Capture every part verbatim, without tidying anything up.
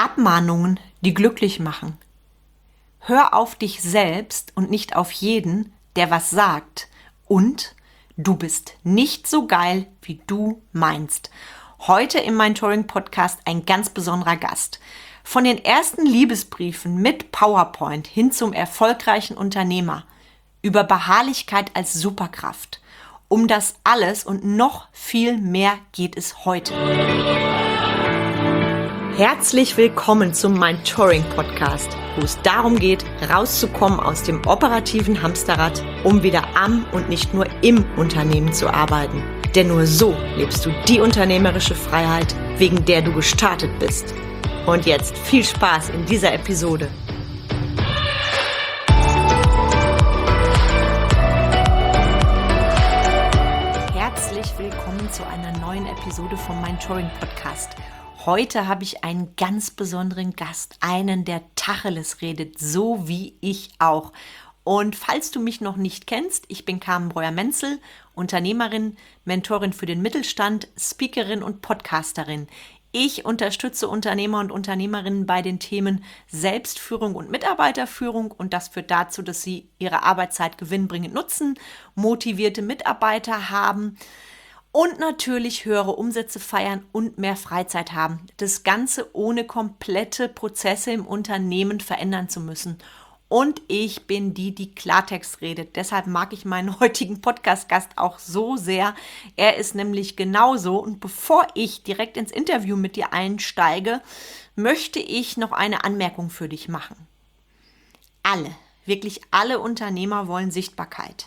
Abmahnungen, die glücklich machen. Hör auf dich selbst und nicht auf jeden, der was sagt. Und du bist nicht so geil, wie du meinst. Heute im Mentoring-Podcast ein ganz besonderer Gast. Von den ersten Liebesbriefen mit PowerPoint hin zum erfolgreichen Unternehmer. Über Beharrlichkeit als Superkraft. Um das alles und noch viel mehr geht es heute. Herzlich willkommen zum Mentoring-Podcast, wo es darum geht, rauszukommen aus dem operativen Hamsterrad, um wieder am und nicht nur im Unternehmen zu arbeiten. Denn nur so lebst du die unternehmerische Freiheit, wegen der du gestartet bist. Und jetzt viel Spaß in dieser Episode. Herzlich willkommen zu einer neuen Episode vom Mentoring-Podcast. Heute habe ich einen ganz besonderen Gast, einen, der Tacheles redet, so wie ich auch. Und falls du mich noch nicht kennst, ich bin Carmen Breuer-Menzel, Unternehmerin, Mentorin für den Mittelstand, Speakerin und Podcasterin. Ich unterstütze Unternehmer und Unternehmerinnen bei den Themen Selbstführung und Mitarbeiterführung und das führt dazu, dass sie ihre Arbeitszeit gewinnbringend nutzen, motivierte Mitarbeiter haben, und natürlich höhere Umsätze feiern und mehr Freizeit haben. Das Ganze ohne komplette Prozesse im Unternehmen verändern zu müssen. Und ich bin die, die Klartext redet. Deshalb mag ich meinen heutigen Podcast-Gast auch so sehr. Er ist nämlich genauso. Und bevor ich direkt ins Interview mit dir einsteige, möchte ich noch eine Anmerkung für dich machen. Alle, wirklich alle Unternehmer wollen Sichtbarkeit.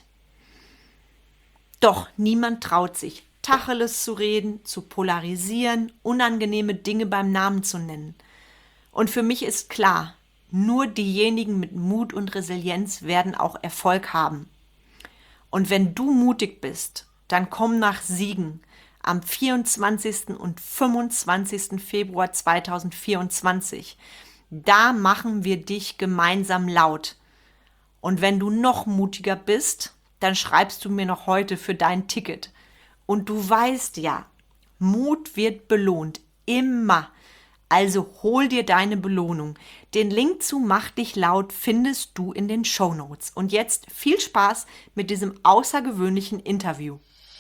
Doch niemand traut sich, Tacheles zu reden, zu polarisieren, unangenehme Dinge beim Namen zu nennen. Und für mich ist klar, nur diejenigen mit Mut und Resilienz werden auch Erfolg haben. Und wenn du mutig bist, dann komm nach Siegen am vierundzwanzigsten und fünfundzwanzigsten Februar zweitausendvierundzwanzig. Da machen wir dich gemeinsam laut. Und wenn du noch mutiger bist, dann schreibst du mir noch heute für dein Ticket. Und du weißt ja, Mut wird belohnt, immer. Also hol dir deine Belohnung. Den Link zu Mach dich laut findest du in den Shownotes. Und jetzt viel Spaß mit diesem außergewöhnlichen Interview.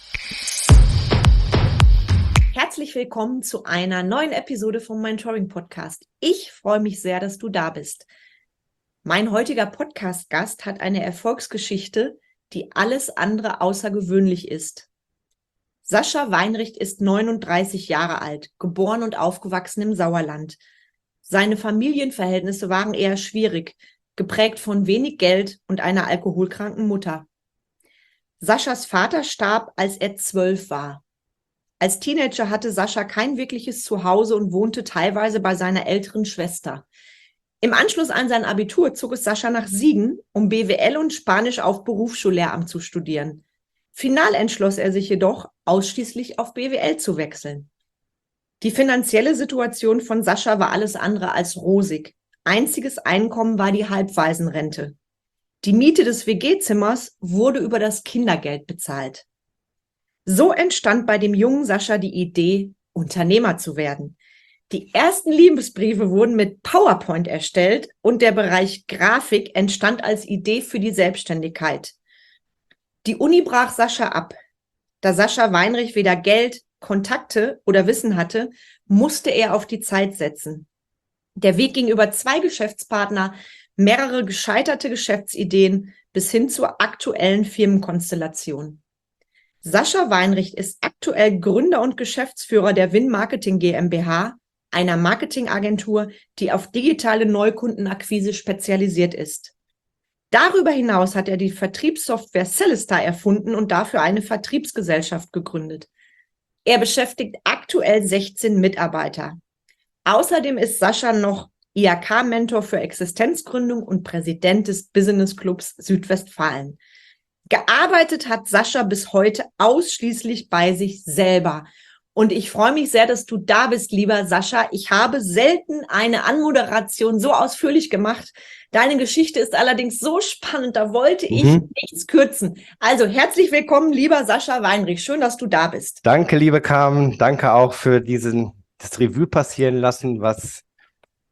Herzlich willkommen zu einer neuen Episode vom Mentoring-Podcast. Ich freue mich sehr, dass du da bist. Mein heutiger Podcast-Gast hat eine Erfolgsgeschichte, die alles andere außergewöhnlich ist. Sascha Weinricht ist neununddreißig Jahre alt, geboren und aufgewachsen im Sauerland. Seine Familienverhältnisse waren eher schwierig, geprägt von wenig Geld und einer alkoholkranken Mutter. Saschas Vater starb, als er zwölf war. Als Teenager hatte Sascha kein wirkliches Zuhause und wohnte teilweise bei seiner älteren Schwester. Im Anschluss an sein Abitur zog es Sascha nach Siegen, um B W L und Spanisch auf Berufsschullehramt zu studieren. Final entschloss er sich jedoch, ausschließlich auf B W L zu wechseln. Die finanzielle Situation von Sascha war alles andere als rosig. Einziges Einkommen war die Halbwaisenrente. Die Miete des W G-Zimmers wurde über das Kindergeld bezahlt. So entstand bei dem jungen Sascha die Idee, Unternehmer zu werden. Die ersten Liebesbriefe wurden mit PowerPoint erstellt und der Bereich Grafik entstand als Idee für die Selbstständigkeit. Die Uni brach Sascha ab. Da Sascha Weinricht weder Geld, Kontakte oder Wissen hatte, musste er auf die Zeit setzen. Der Weg ging über zwei Geschäftspartner, mehrere gescheiterte Geschäftsideen bis hin zur aktuellen Firmenkonstellation. Sascha Weinricht ist aktuell Gründer und Geschäftsführer der Win Marketing GmbH, einer Marketingagentur, die auf digitale Neukundenakquise spezialisiert ist. Darüber hinaus hat er die Vertriebssoftware Celestar erfunden und dafür eine Vertriebsgesellschaft gegründet. Er beschäftigt aktuell sechzehn Mitarbeiter. Außerdem ist Sascha noch I H K-Mentor für Existenzgründung und Präsident des Business Clubs Südwestfalen. Gearbeitet hat Sascha bis heute ausschließlich bei sich selber. Und ich freue mich sehr, dass du da bist, lieber Sascha. Ich habe selten eine Anmoderation so ausführlich gemacht. Deine Geschichte ist allerdings so spannend, da wollte ich mhm. nichts kürzen. Also herzlich willkommen, lieber Sascha Weinricht. Schön, dass du da bist. Danke, liebe Carmen. Danke auch für diesen, das Revue passieren lassen, was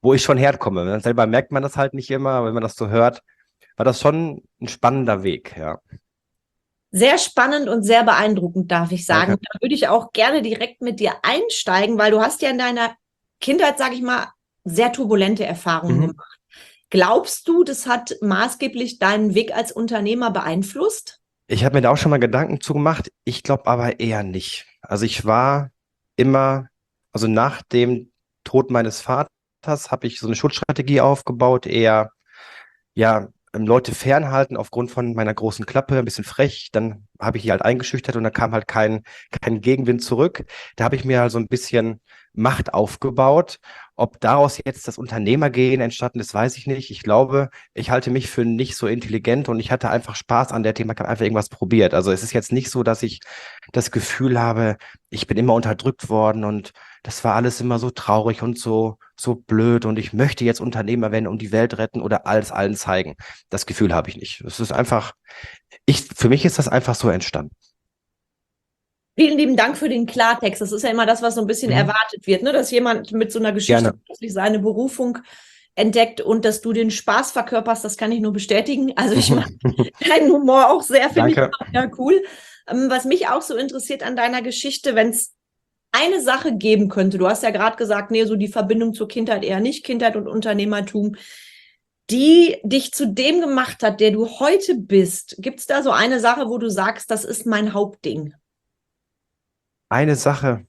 wo ich schon herkomme. Ne? Selber merkt man das halt nicht immer, aber wenn man das so hört, war das schon ein spannender Weg, ja. Sehr spannend und sehr beeindruckend, darf ich sagen. Danke. Da würde ich auch gerne direkt mit dir einsteigen, weil du hast ja in deiner Kindheit, sage ich mal, sehr turbulente Erfahrungen Mhm. gemacht. Glaubst du, das hat maßgeblich deinen Weg als Unternehmer beeinflusst? Ich habe mir da auch schon mal Gedanken zu gemacht. Ich glaube aber eher nicht. Also ich war immer, also nach dem Tod meines Vaters habe ich so eine Schutzstrategie aufgebaut, eher ja, ähm, Leute fernhalten aufgrund von meiner großen Klappe, ein bisschen frech. Dann habe ich die halt eingeschüchtert und da kam halt kein, kein Gegenwind zurück. Da habe ich mir halt so ein bisschen Macht aufgebaut. Ob daraus jetzt das Unternehmergehen entstanden ist, weiß ich nicht. Ich glaube, ich halte mich für nicht so intelligent und ich hatte einfach Spaß an der Thema, ich habe einfach irgendwas probiert. Also es ist jetzt nicht so, dass ich das Gefühl habe, ich bin immer unterdrückt worden und das war alles immer so traurig und so, so blöd und ich möchte jetzt Unternehmer werden und die Welt retten oder alles allen zeigen. Das Gefühl habe ich nicht. Es ist einfach, ich, für mich ist das einfach so entstanden. Vielen lieben Dank für den Klartext. Das ist ja immer das, was so ein bisschen Mhm. erwartet wird, ne? Dass jemand mit so einer Geschichte Gerne. plötzlich seine Berufung entdeckt und dass du den Spaß verkörperst, das kann ich nur bestätigen. Also ich mag deinen Humor auch sehr, finde ich Danke. ja cool. Ähm, was mich auch so interessiert an deiner Geschichte, wenn es eine Sache geben könnte, du hast ja gerade gesagt, nee, so die Verbindung zur Kindheit eher nicht, Kindheit und Unternehmertum, die dich zu dem gemacht hat, der du heute bist. Gibt es da so eine Sache, wo du sagst, das ist mein Hauptding? Eine Sache,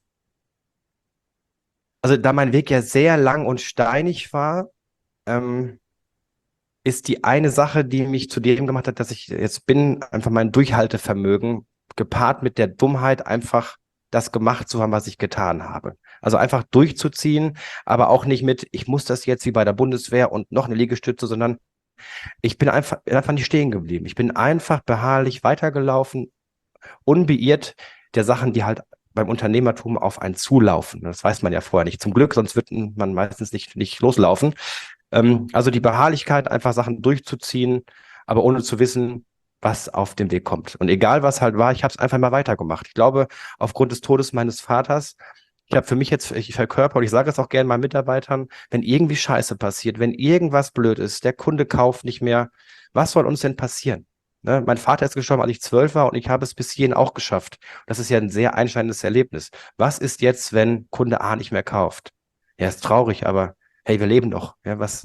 also da mein Weg ja sehr lang und steinig war, ähm, ist die eine Sache, die mich zu dem gemacht hat, dass ich jetzt bin, einfach mein Durchhaltevermögen gepaart mit der Dummheit, einfach das gemacht zu haben, was ich getan habe. Also einfach durchzuziehen, aber auch nicht mit, ich muss das jetzt wie bei der Bundeswehr und noch eine Liegestütze, sondern ich bin einfach, einfach nicht stehen geblieben. Ich bin einfach beharrlich weitergelaufen, unbeirrt der Sachen, die halt beim Unternehmertum auf einen zulaufen. Das weiß man ja vorher nicht. Zum Glück, sonst wird man meistens nicht, nicht loslaufen. Ähm, also die Beharrlichkeit, einfach Sachen durchzuziehen, aber ohne zu wissen, was auf dem Weg kommt. Und egal was halt war, ich habe es einfach mal weitergemacht. Ich glaube, aufgrund des Todes meines Vaters, ich habe für mich jetzt, ich verkörper, und ich sage es auch gerne meinen Mitarbeitern, wenn irgendwie Scheiße passiert, wenn irgendwas blöd ist, der Kunde kauft nicht mehr, was soll uns denn passieren? Ne? Mein Vater ist gestorben, als ich zwölf war und ich habe es bis hierhin auch geschafft. Das ist ja ein sehr einschneidendes Erlebnis. Was ist jetzt, wenn Kunde A nicht mehr kauft? Ja, ist traurig, aber hey, wir leben doch. Ja, was,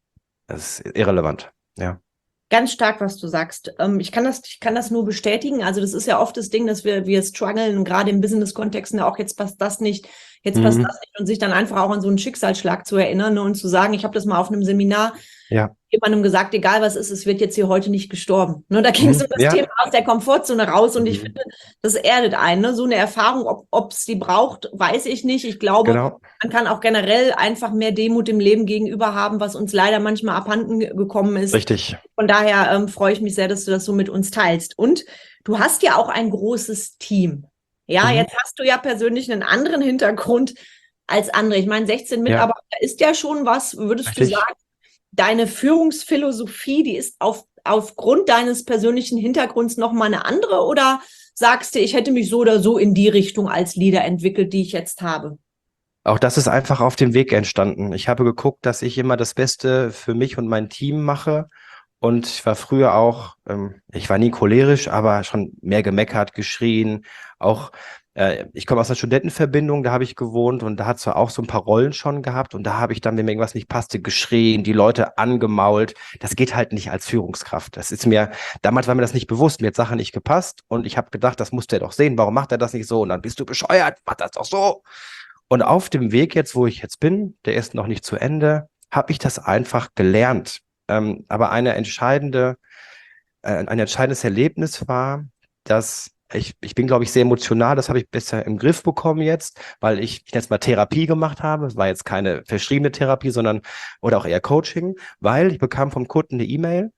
das ist irrelevant. Ja. Ganz stark, was du sagst. Ähm, ich kann das, ich kann das nur bestätigen. Also das ist ja oft das Ding, dass wir, wir strugglen, gerade im Business-Kontext, ne, auch jetzt passt das nicht, jetzt passt Mhm. das nicht und sich dann einfach auch an so einen Schicksalsschlag zu erinnern, ne, und zu sagen, ich habe das mal auf einem Seminar Ja. jemandem gesagt, egal was ist, es wird jetzt hier heute nicht gestorben. Ne, da ging es Mhm. um das Ja. Thema aus der Komfortzone raus und ich Mhm. finde, das erdet einen. Ne? So eine Erfahrung, ob es die braucht, weiß ich nicht. Ich glaube, Genau. man kann auch generell einfach mehr Demut dem Leben gegenüber haben, was uns leider manchmal abhanden gekommen ist. Richtig. Von daher ähm, freue ich mich sehr, dass du das so mit uns teilst. Und du hast ja auch ein großes Team. Ja, Mhm. jetzt hast du ja persönlich einen anderen Hintergrund als andere. Ich meine, sechzehn Ja. Mitarbeiter ist ja schon was. Würdest du Richtig. sagen, deine Führungsphilosophie, die ist auf, aufgrund deines persönlichen Hintergrunds nochmal eine andere? Oder sagst du, ich hätte mich so oder so in die Richtung als Leader entwickelt, die ich jetzt habe? Auch das ist einfach auf dem Weg entstanden. Ich habe geguckt, dass ich immer das Beste für mich und mein Team mache. Und ich war früher auch, ähm, ich war nie cholerisch, aber schon mehr gemeckert, geschrien. Auch, äh, ich komme aus einer Studentenverbindung, da habe ich gewohnt und da hat es auch so ein paar Rollen schon gehabt. Und da habe ich dann, wenn mir irgendwas nicht passte, geschrien, die Leute angemault. Das geht halt nicht als Führungskraft. Das ist mir, damals war mir das nicht bewusst. Mir hat Sache nicht gepasst und ich habe gedacht, das musst du ja doch sehen. Warum macht er das nicht so? Und dann bist du bescheuert, mach das doch so. Und auf dem Weg jetzt, wo ich jetzt bin, der ist noch nicht zu Ende, habe ich das einfach gelernt. Ähm, aber eine entscheidende, äh, ein entscheidendes Erlebnis war, dass ich, ich bin, glaube ich, sehr emotional. Das habe ich besser im Griff bekommen jetzt, weil ich, ich jetzt mal Therapie gemacht habe. Es war jetzt keine verschriebene Therapie, sondern oder auch eher Coaching, weil ich bekam vom Kunden eine E-Mail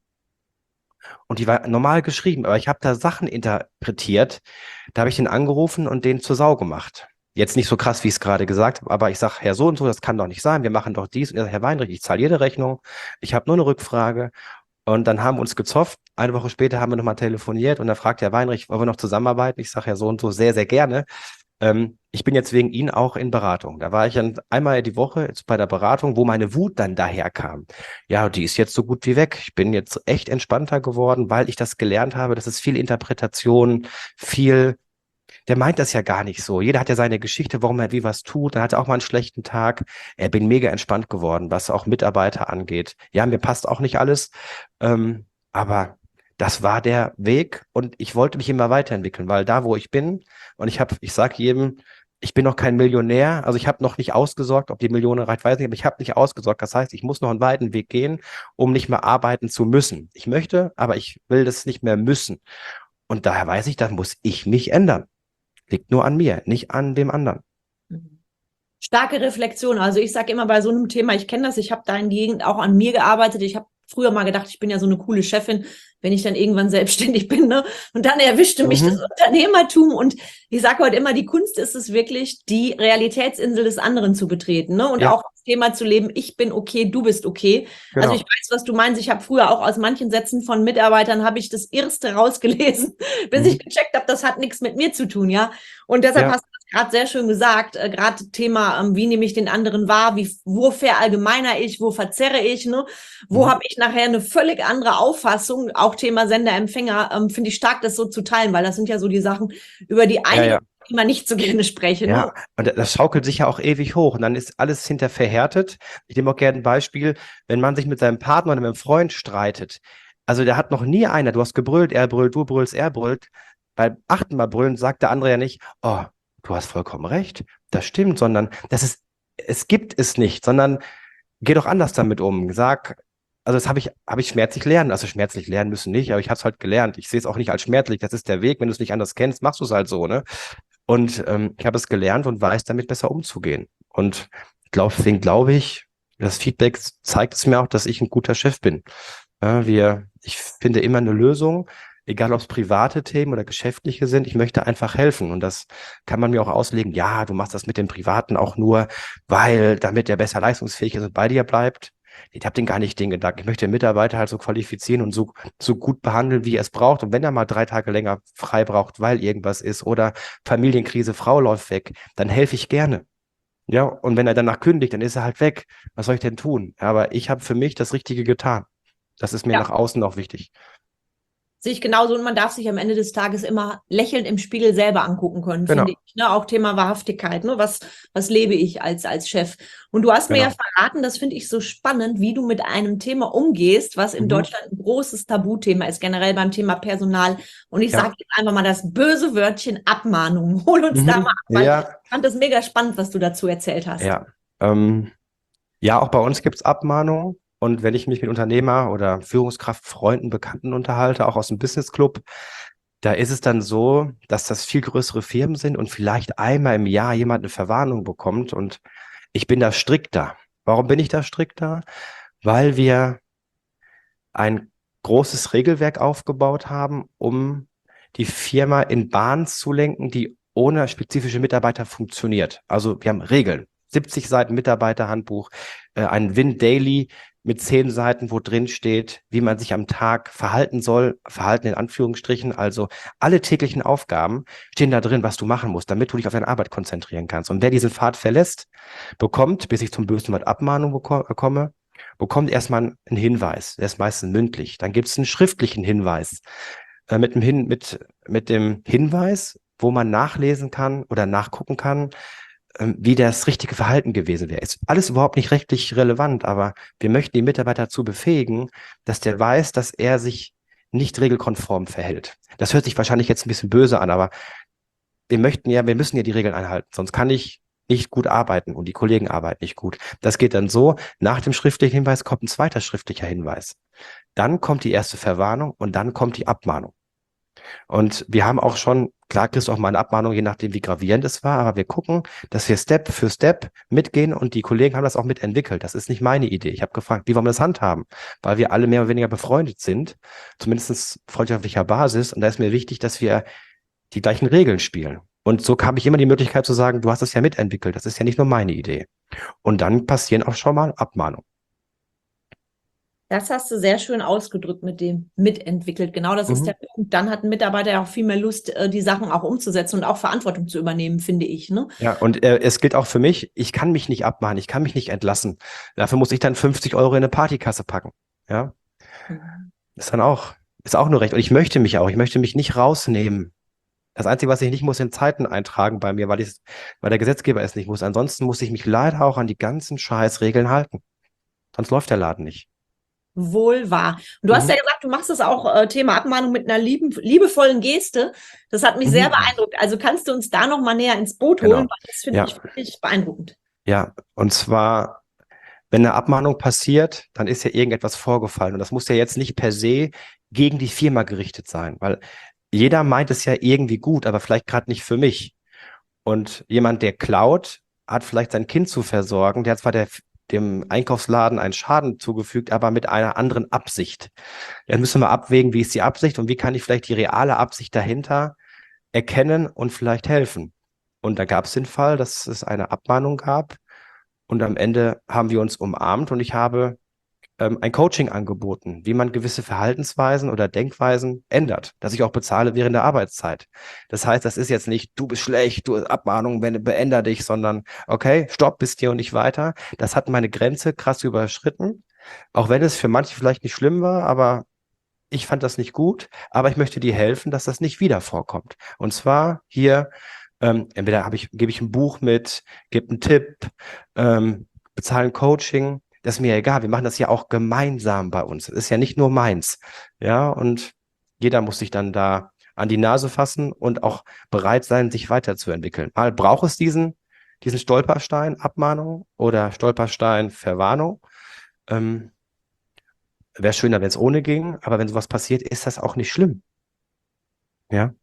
und die war normal geschrieben, aber ich habe da Sachen interpretiert. Da habe ich den angerufen und den zur Sau gemacht. Jetzt nicht so krass, wie ich es gerade gesagt habe, aber ich sage, Herr so und so, das kann doch nicht sein, wir machen doch dies. Und er sagt, Herr Weinrich, ich zahle jede Rechnung, ich habe nur eine Rückfrage. Und dann haben wir uns gezofft. Eine Woche später haben wir nochmal telefoniert und dann fragt Herr Weinrich, wollen wir noch zusammenarbeiten? Ich sage ja so und so sehr, sehr gerne. Ähm, ich bin jetzt wegen Ihnen auch in Beratung. Da war ich dann einmal die Woche jetzt bei der Beratung, wo meine Wut dann daherkam. Ja, die ist jetzt so gut wie weg. Ich bin jetzt echt entspannter geworden, weil ich das gelernt habe. Das ist viel Interpretation, viel, der meint das ja gar nicht so. Jeder hat ja seine Geschichte, warum er wie was tut. Dann hat er auch mal einen schlechten Tag. Er bin mega entspannt geworden, was auch Mitarbeiter angeht. Ja, mir passt auch nicht alles, ähm, aber das war der Weg und ich wollte mich immer weiterentwickeln, weil da, wo ich bin, und ich habe, ich sage jedem, ich bin noch kein Millionär, also ich habe noch nicht ausgesorgt, ob die Millione reicht, weiß ich nicht, aber ich habe nicht ausgesorgt. Das heißt, ich muss noch einen weiten Weg gehen, um nicht mehr arbeiten zu müssen. Ich möchte, aber ich will das nicht mehr müssen. Und daher weiß ich, dann muss ich mich ändern. Liegt nur an mir, nicht an dem anderen. Starke Reflexion. Also ich sage immer bei so einem Thema, ich kenne das, ich habe da in die Gegend auch an mir gearbeitet. Ich habe früher mal gedacht, ich bin ja so eine coole Chefin, wenn ich dann irgendwann selbstständig bin, ne? Und dann erwischte mich Mhm. das Unternehmertum. Und ich sage heute immer, die Kunst ist es wirklich, die Realitätsinsel des anderen zu betreten, ne? Und Ja. auch das Thema zu leben, ich bin okay, du bist okay. Genau. Also ich weiß, was du meinst. Ich habe früher auch aus manchen Sätzen von Mitarbeitern habe ich das Erste rausgelesen, bis Mhm. ich gecheckt habe, das hat nichts mit mir zu tun, ja. Und deshalb Ja. hast du das gerade sehr schön gesagt, äh, gerade Thema, ähm, wie nehme ich den anderen wahr, wie, wo verallgemeiner ich, wo verzerre ich, ne? Wo Mhm. habe ich nachher eine völlig andere Auffassung, auch Thema Sender-Empfänger, ähm, finde ich stark, das so zu teilen, weil das sind ja so die Sachen, über die einige ja. immer nicht so gerne sprechen. Ne? Ja, und das schaukelt sich ja auch ewig hoch und dann ist alles hinter verhärtet. Ich nehme auch gerne ein Beispiel, wenn man sich mit seinem Partner oder mit einem Freund streitet. Also da hat noch nie einer, du hast gebrüllt, er brüllt, du brüllst, er brüllt. Beim achten Mal brüllen sagt der andere ja nicht, oh, du hast vollkommen recht, das stimmt, sondern das ist, es gibt es nicht, sondern geh doch anders damit um. Sag, also das habe ich, habe ich schmerzlich lernen. Also schmerzlich lernen müssen nicht, aber ich habe es halt gelernt. Ich sehe es auch nicht als schmerzlich, das ist der Weg. Wenn du es nicht anders kennst, machst du es halt so, ne? Und ähm, ich habe es gelernt und weiß damit besser umzugehen. Und glaub, deswegen glaube ich, das Feedback zeigt es mir auch, dass ich ein guter Chef bin. Ja, wir, ich finde immer eine Lösung, egal ob es private Themen oder geschäftliche sind. Ich möchte einfach helfen. Und das kann man mir auch auslegen. Ja, du machst das mit dem Privaten auch nur, weil damit er besser leistungsfähig ist und bei dir bleibt. Ich habe den gar nicht den Gedanken. Ich möchte den Mitarbeiter halt so qualifizieren und so, so gut behandeln, wie er es braucht. Und wenn er mal drei Tage länger frei braucht, weil irgendwas ist oder Familienkrise, Frau läuft weg, dann helfe ich gerne. Ja, und wenn er danach kündigt, dann ist er halt weg. Was soll ich denn tun? Aber ich habe für mich das Richtige getan. Das ist mir Ja. nach außen auch wichtig. Sehe ich genauso und man darf sich am Ende des Tages immer lächelnd im Spiegel selber angucken können, Genau. finde ich. Ne? Auch Thema Wahrhaftigkeit, ne? Was, was lebe ich als, als Chef? Und du hast mir Genau. ja verraten, das finde ich so spannend, wie du mit einem Thema umgehst, was in Mhm. Deutschland ein großes Tabuthema ist, generell beim Thema Personal. Und ich Ja. sage jetzt einfach mal das böse Wörtchen Abmahnung. Hol uns Mhm. da mal ab, weil Ja. ich fand das mega spannend, was du dazu erzählt hast. Ja, ähm, ja, auch bei uns gibt es Abmahnungen. Und wenn ich mich mit Unternehmer oder Führungskraft, Freunden, Bekannten unterhalte, auch aus dem Business Club, da ist es dann so, dass das viel größere Firmen sind und vielleicht einmal im Jahr jemand eine Verwarnung bekommt. Und ich bin da strikter. Warum bin ich da strikter? Weil wir ein großes Regelwerk aufgebaut haben, um die Firma in Bahnen zu lenken, die ohne spezifische Mitarbeiter funktioniert. Also wir haben Regeln. siebzig Seiten Mitarbeiterhandbuch, äh, ein Win Daily mit zehn Seiten, wo drin steht, wie man sich am Tag verhalten soll, Verhalten in Anführungsstrichen, also alle täglichen Aufgaben stehen da drin, was du machen musst, damit du dich auf deine Arbeit konzentrieren kannst. Und wer diesen Pfad verlässt, bekommt, bis ich zum bösen Wort Abmahnung beko- komme, bekommt erstmal einen Hinweis, der ist meistens mündlich. Dann gibt es einen schriftlichen Hinweis äh, mit, dem Hin mit, mit dem Hinweis, wo man nachlesen kann oder nachgucken kann, wie das richtige Verhalten gewesen wäre. Ist alles überhaupt nicht rechtlich relevant, aber wir möchten die Mitarbeiter dazu befähigen, dass der weiß, dass er sich nicht regelkonform verhält. Das hört sich wahrscheinlich jetzt ein bisschen böse an, aber wir möchten ja, wir müssen ja die Regeln einhalten, sonst kann ich nicht gut arbeiten und die Kollegen arbeiten nicht gut. Das geht dann so, nach dem schriftlichen Hinweis kommt ein zweiter schriftlicher Hinweis. Dann kommt die erste Verwarnung und dann kommt die Abmahnung. Und wir haben auch schon, klar kriegst du auch mal eine Abmahnung, je nachdem wie gravierend es war, aber wir gucken, dass wir Step für Step mitgehen und die Kollegen haben das auch mitentwickelt. Das ist nicht meine Idee. Ich habe gefragt, wie wollen wir das handhaben? Weil wir alle mehr oder weniger befreundet sind, zumindest freundschaftlicher Basis. Und da ist mir wichtig, dass wir die gleichen Regeln spielen. Und so habe ich immer die Möglichkeit zu sagen, du hast es ja mitentwickelt. Das ist ja nicht nur meine Idee. Und dann passieren auch schon mal Abmahnungen. Das hast du sehr schön ausgedrückt mit dem mitentwickelt. Genau, das ist Mhm. der Punkt. Dann hat ein Mitarbeiter ja auch viel mehr Lust, äh, die Sachen auch umzusetzen und auch Verantwortung zu übernehmen, finde ich, ne? Ja, und äh, es gilt auch für mich, ich kann mich nicht abmahnen, ich kann mich nicht entlassen. Dafür muss ich dann fünfzig Euro in eine Partykasse packen. Ja, Mhm. ist dann auch, ist auch nur recht. Und ich möchte mich auch, ich möchte mich nicht rausnehmen. Das Einzige, was ich nicht muss, sind Zeiten eintragen bei mir, weil ich, weil der Gesetzgeber es nicht muss. Ansonsten muss ich mich leider auch an die ganzen Scheißregeln halten. Sonst läuft der Laden nicht. Wohl wahr. Und du hast ja Mhm. gesagt, du machst das auch, äh, Thema Abmahnung, mit einer lieben, liebevollen Geste. Das hat mich sehr Mhm. beeindruckt. Also kannst du uns da noch mal näher ins Boot holen, Genau. weil das finde Ja, ich wirklich beeindruckend. ja. Und zwar, wenn eine Abmahnung passiert, dann ist ja irgendetwas vorgefallen. Und das muss ja jetzt nicht per se gegen die Firma gerichtet sein, weil jeder meint es ja irgendwie gut, aber vielleicht gerade nicht für mich. Und jemand, der klaut, hat vielleicht sein Kind zu versorgen. Der hat zwar der, dem Einkaufsladen einen Schaden zugefügt, aber mit einer anderen Absicht. Jetzt müssen wir abwägen, wie ist die Absicht und wie kann ich vielleicht die reale Absicht dahinter erkennen und vielleicht helfen. Und da gab es den Fall, dass es eine Abmahnung gab und am Ende haben wir uns umarmt und ich habe ähm, ein Coaching angeboten, wie man gewisse Verhaltensweisen oder Denkweisen ändert, dass ich auch bezahle während der Arbeitszeit. Das heißt, das ist jetzt nicht, du bist schlecht, du Abmahnung, wenn, beänder dich, sondern okay, stopp, bis hier und nicht weiter. Das hat meine Grenze krass überschritten, auch wenn es für manche vielleicht nicht schlimm war, aber ich fand das nicht gut, aber ich möchte dir helfen, dass das nicht wieder vorkommt. Und zwar hier, ähm, entweder habe ich, gebe ich ein Buch mit, gebe einen Tipp, ähm, bezahle ein Coaching, das ist mir egal. Wir machen das ja auch gemeinsam bei uns. Es ist ja nicht nur meins. Ja, und jeder muss sich dann da an die Nase fassen und auch bereit sein, sich weiterzuentwickeln. Mal braucht es diesen, diesen Stolperstein, Abmahnung oder Stolperstein, Verwarnung. Ähm, Wäre schöner, wenn es ohne ging, aber wenn sowas passiert, ist das auch nicht schlimm. Ja.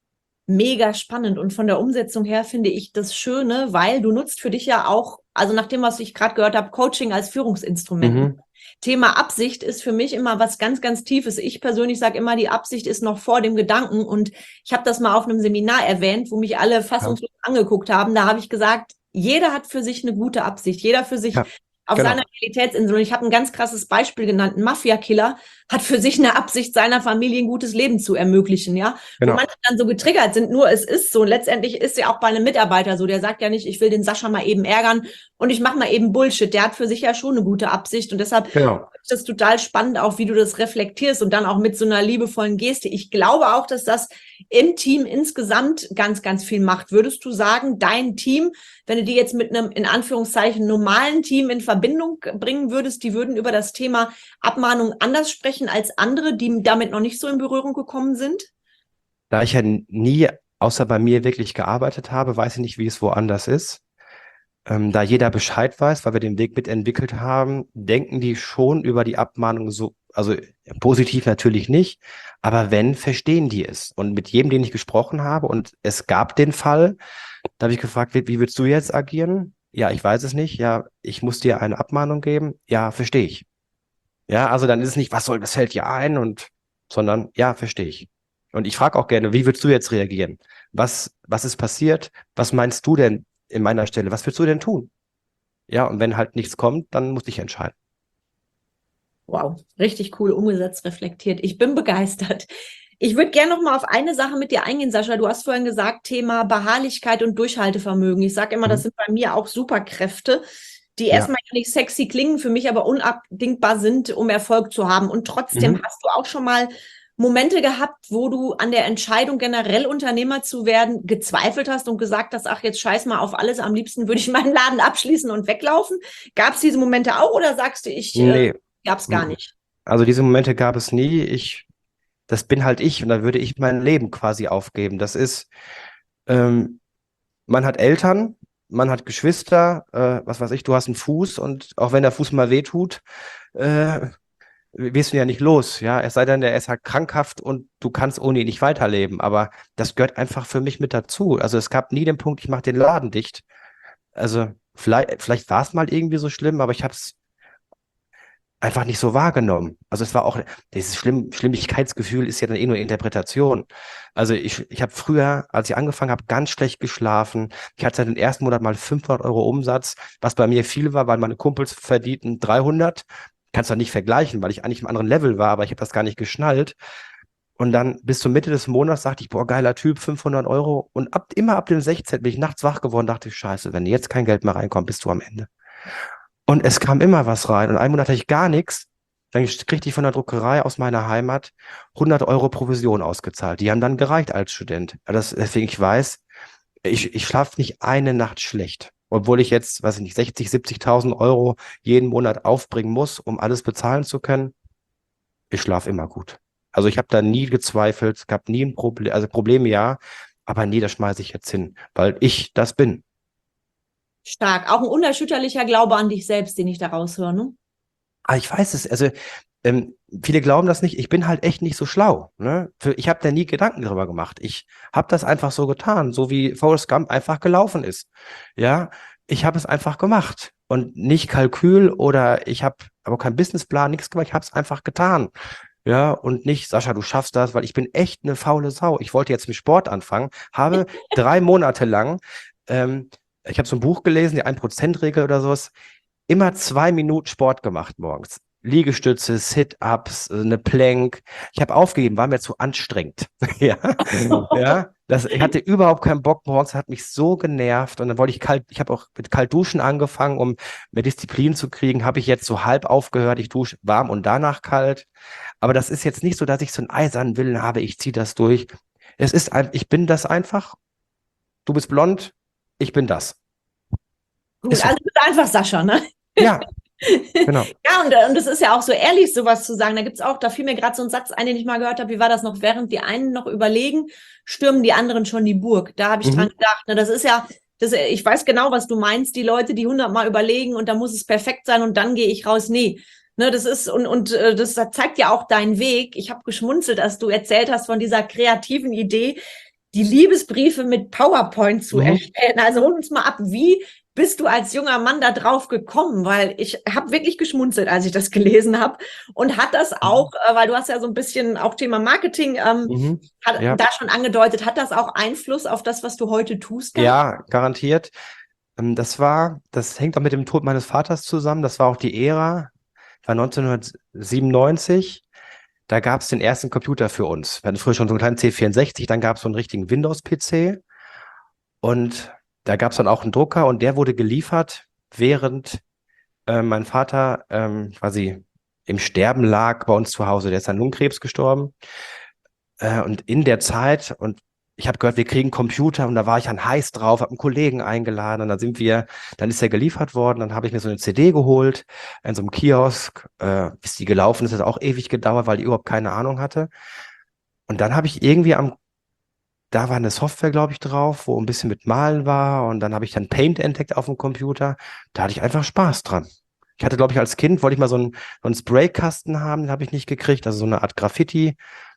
Mega spannend. Und von der Umsetzung her finde ich das Schöne, weil du nutzt für dich ja auch, also nach dem, was ich gerade gehört habe, Coaching als Führungsinstrument. Mhm. Thema Absicht ist für mich immer was ganz, ganz Tiefes. Ich persönlich sage immer, die Absicht ist noch vor dem Gedanken. Und ich habe das mal auf einem Seminar erwähnt, wo mich alle Ja. fassungslos angeguckt haben. Da habe ich gesagt, jeder hat für sich eine gute Absicht. Jeder für sich Ja. auf Genau. seiner Realitätsinsel. Und ich habe ein ganz krasses Beispiel genannt. Ein Mafia-Killer hat für sich eine Absicht, seiner Familie ein gutes Leben zu ermöglichen, ja. Wo Genau. manche dann so getriggert sind, nur es ist so. Und letztendlich ist ja auch bei einem Mitarbeiter so. Der sagt ja nicht, ich will den Sascha mal eben ärgern und ich mache mal eben Bullshit. Der hat für sich ja schon eine gute Absicht. Und deshalb Genau. ist das total spannend, auch wie du das reflektierst und dann auch mit so einer liebevollen Geste. Ich glaube auch, dass das im Team insgesamt ganz, ganz viel macht. Würdest du sagen, dein Team, wenn du die jetzt mit einem, in Anführungszeichen, normalen Team in Verbindung bringen würdest, die würden über das Thema Abmahnung anders sprechen als andere, die damit noch nicht so in Berührung gekommen sind? Da ich ja nie außer bei mir wirklich gearbeitet habe, weiß ich nicht, wie es woanders ist. Ähm, da jeder Bescheid weiß, weil wir den Weg mitentwickelt haben, denken die schon über die Abmahnung so, also positiv natürlich nicht, aber wenn, verstehen die es. Und mit jedem, den ich gesprochen habe, und es gab den Fall, da habe ich gefragt, wie, wie willst du jetzt agieren? Ja, ich weiß es nicht. Ja, ich muss dir eine Abmahnung geben. Ja, verstehe ich. Ja, also dann ist es nicht, was soll, das fällt dir ein und, sondern ja, verstehe ich. Und ich frage auch gerne, wie würdest du jetzt reagieren? Was, was ist passiert? Was meinst du denn in meiner Stelle? Was würdest du denn tun? Ja, und wenn halt nichts kommt, dann muss ich entscheiden. Wow, richtig cool umgesetzt, reflektiert. Ich bin begeistert. Ich würde gerne noch mal auf eine Sache mit dir eingehen, Sascha. Du hast vorhin gesagt, Thema Beharrlichkeit und Durchhaltevermögen. Ich sage immer, das Mhm. sind bei mir auch Superkräfte, die Ja. erstmal nicht sexy klingen, für mich aber unabdingbar sind, um Erfolg zu haben. Und trotzdem Mhm. hast du auch schon mal Momente gehabt, wo du an der Entscheidung, generell Unternehmer zu werden, gezweifelt hast und gesagt hast, ach, jetzt scheiß mal auf alles, am liebsten würde ich meinen Laden abschließen und weglaufen. Gab es diese Momente auch oder sagst du, ich äh, Nee. gab es gar nicht? Also diese Momente gab es nie. Ich, das bin halt ich und da würde ich mein Leben quasi aufgeben. Das ist, ähm, man hat Eltern, man hat Geschwister, äh, was weiß ich, du hast einen Fuß und auch wenn der Fuß mal wehtut, äh, wirst du ihn ja nicht los, ja, es sei denn, der ist halt krankhaft und du kannst ohne ihn nicht weiterleben, aber das gehört einfach für mich mit dazu. Also es gab nie den Punkt, ich mache den Laden dicht. Also vielleicht, vielleicht war es mal irgendwie so schlimm, aber ich habe es einfach nicht so wahrgenommen. Also es war auch, dieses Schlimm, Schlimmigkeitsgefühl ist ja dann eh nur Interpretation. Also ich, ich habe früher, als ich angefangen habe, ganz schlecht geschlafen. Ich hatte den ersten Monat mal fünfhundert Euro Umsatz, was bei mir viel war, weil meine Kumpels verdienten dreihundert. kannst du nicht vergleichen, weil ich eigentlich im anderen Level war, aber ich habe das gar nicht geschnallt. Und dann bis zur Mitte des Monats dachte ich, boah, geiler Typ, fünfhundert Euro. Und ab, immer ab dem sechzehnten bin ich nachts wach geworden, dachte ich, scheiße, wenn jetzt kein Geld mehr reinkommt, bist du am Ende. Und es kam immer was rein. Und einen Monat hatte ich gar nichts. Dann kriegte ich von der Druckerei aus meiner Heimat hundert Euro Provision ausgezahlt. Die haben dann gereicht als Student. Das, deswegen ich weiß, ich, ich schlafe nicht eine Nacht schlecht. Obwohl ich jetzt, weiß ich nicht, sechzig, siebzigtausend Euro jeden Monat aufbringen muss, um alles bezahlen zu können. Ich schlafe immer gut. Also ich habe da nie gezweifelt, es gab nie ein Problem, also Probleme ja, aber nee, das schmeiße ich jetzt hin, weil ich das bin. Stark. Auch ein unerschütterlicher Glaube an dich selbst, den ich da raushöre, ne? Aber ich weiß es, also ähm, viele glauben das nicht, ich bin halt echt nicht so schlau. Ne? Für, ich habe da nie Gedanken darüber gemacht. Ich habe das einfach so getan, so wie Forrest Gump einfach gelaufen ist. Ja, ich habe es einfach gemacht und nicht Kalkül oder ich habe aber keinen Businessplan, nichts gemacht, ich habe es einfach getan. Ja, und nicht, Sascha, du schaffst das, weil ich bin echt eine faule Sau. Ich wollte jetzt mit Sport anfangen, habe drei Monate lang, ähm, ich habe so ein Buch gelesen, die ein-Prozent-Regel oder sowas, immer zwei Minuten Sport gemacht morgens. Liegestütze, Sit-Ups, eine Plank. Ich habe aufgegeben, war mir zu anstrengend. ja, ja. Das, ich hatte überhaupt keinen Bock morgens, hat mich so genervt. Und dann wollte ich kalt, ich habe auch mit Kaltduschen angefangen, um mehr Disziplin zu kriegen. Habe ich jetzt so halb aufgehört. Ich dusche warm und danach kalt. Aber das ist jetzt nicht so, dass ich so einen eisernen Willen habe, ich ziehe das durch. Es ist ein, ich bin das einfach. Du bist blond, ich bin das. Gut, so. Also du bist einfach Sascha, ne? Ja, genau. Ja, und, und es ist ja auch so ehrlich, sowas zu sagen. Da gibt es auch, da fiel mir gerade so ein Satz ein, den ich mal gehört habe. Wie war das noch? Während die einen noch überlegen, stürmen die anderen schon die Burg. Da habe ich mhm. dran gedacht. Ne, das ist ja, das, ich weiß genau, was du meinst. Die Leute, die hundertmal überlegen und da muss es perfekt sein und dann gehe ich raus. Nee. Ne, das ist, und, und das zeigt ja auch deinen Weg. Ich habe geschmunzelt, als du erzählt hast von dieser kreativen Idee, die Liebesbriefe mit PowerPoint zu mhm. erstellen. Also hol uns mal ab, wie bist du als junger Mann da drauf gekommen? Weil ich habe wirklich geschmunzelt, als ich das gelesen habe. Und hat das auch, äh, weil du hast ja so ein bisschen auch Thema Marketing ähm, mhm. hat, ja. da schon angedeutet, hat das auch Einfluss auf das, was du heute tust? Gehabt? Ja, garantiert. Das war, das hängt auch mit dem Tod meines Vaters zusammen. Das war auch die Ära, war neunzehnhundertsiebenundneunzig. Da gab es den ersten Computer für uns. Wir hatten früher schon so einen kleinen C vierundsechzig, dann gab es so einen richtigen Windows-P C. Und da gab es dann auch einen Drucker und der wurde geliefert, während äh, mein Vater ähm, quasi im Sterben lag bei uns zu Hause. Der ist an Lungenkrebs gestorben. Äh, und in der Zeit, und ich habe gehört, wir kriegen Computer und da war ich dann heiß drauf, habe einen Kollegen eingeladen und dann sind wir, dann ist er geliefert worden, dann habe ich mir so eine C D geholt in so einem Kiosk, äh, bis die gelaufen ist, hat auch ewig gedauert, weil ich überhaupt keine Ahnung hatte. Und dann habe ich irgendwie am Da war eine Software, glaube ich, drauf, wo ein bisschen mit Malen war. Und dann habe ich dann Paint entdeckt auf dem Computer. Da hatte ich einfach Spaß dran. Ich hatte, glaube ich, als Kind, wollte ich mal so einen, so einen Spraykasten haben, den habe ich nicht gekriegt. Also so eine Art Graffiti.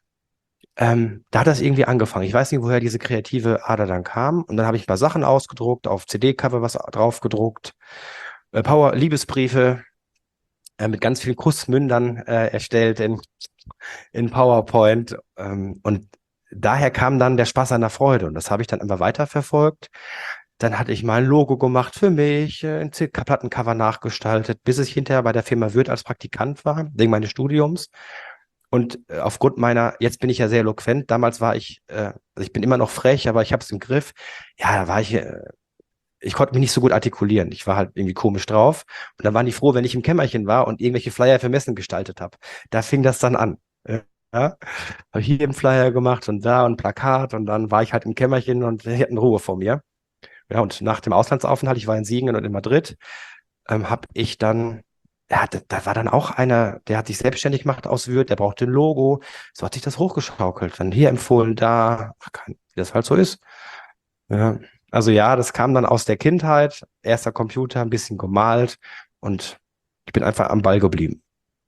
Ähm, da hat das irgendwie angefangen. Ich weiß nicht, woher diese kreative Ader dann kam. Und dann habe ich ein paar Sachen ausgedruckt, auf C D-Cover was drauf gedruckt. Äh, Power, Liebesbriefe äh, mit ganz vielen Kussmündern äh, erstellt in, in PowerPoint. Ähm, und daher kam dann der Spaß an der Freude und das habe ich dann immer weiterverfolgt. Dann hatte ich mal ein Logo gemacht für mich, ein Plattencover nachgestaltet, bis ich hinterher bei der Firma Würth als Praktikant war, wegen meines Studiums. Und aufgrund meiner, jetzt bin ich ja sehr eloquent, damals war ich, äh, also ich bin immer noch frech, aber ich habe es im Griff. Ja, da war ich, äh, ich konnte mich nicht so gut artikulieren. Ich war halt irgendwie komisch drauf. Und dann waren die froh, wenn ich im Kämmerchen war und irgendwelche Flyer für Messen gestaltet habe. Da fing das dann an. Ja, habe hier einen Flyer gemacht und da ein Plakat und dann war ich halt im Kämmerchen und die hatten Ruhe vor mir. Ja, und nach dem Auslandsaufenthalt, ich war in Siegen und in Madrid, ähm, habe ich dann, ja, da, da war dann auch einer, der hat sich selbstständig gemacht aus Würth, der brauchte ein Logo, so hat sich das hochgeschaukelt, dann hier empfohlen, da, wie das halt so ist. Ja, also ja, das kam dann aus der Kindheit, erster Computer, ein bisschen gemalt und ich bin einfach am Ball geblieben.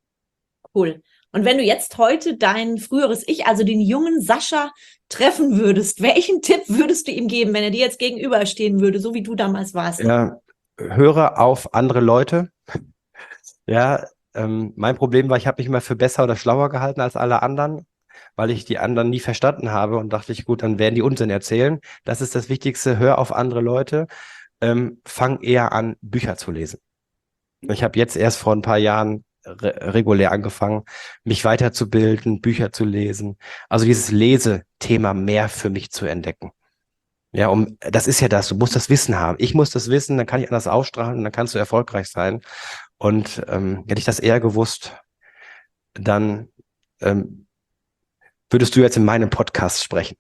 Cool. Und wenn du jetzt heute dein früheres Ich, also den jungen Sascha, treffen würdest, welchen Tipp würdest du ihm geben, wenn er dir jetzt gegenüberstehen würde, so wie du damals warst? Ja, höre auf andere Leute. Ja, ähm, mein Problem war, ich habe mich immer für besser oder schlauer gehalten als alle anderen, weil ich die anderen nie verstanden habe und dachte ich, gut, dann werden die Unsinn erzählen. Das ist das Wichtigste, hör auf andere Leute. Ähm, fang eher an, Bücher zu lesen. Ich habe jetzt erst vor ein paar Jahren re regulär angefangen, mich weiterzubilden, Bücher zu lesen. Also dieses Lesethema mehr für mich zu entdecken. Ja, um, das ist ja das, du musst das Wissen haben. Ich muss das wissen, dann kann ich anders ausstrahlen und dann kannst du erfolgreich sein. Und ähm, hätte ich das eher gewusst, dann ähm, würdest du jetzt in meinem Podcast sprechen.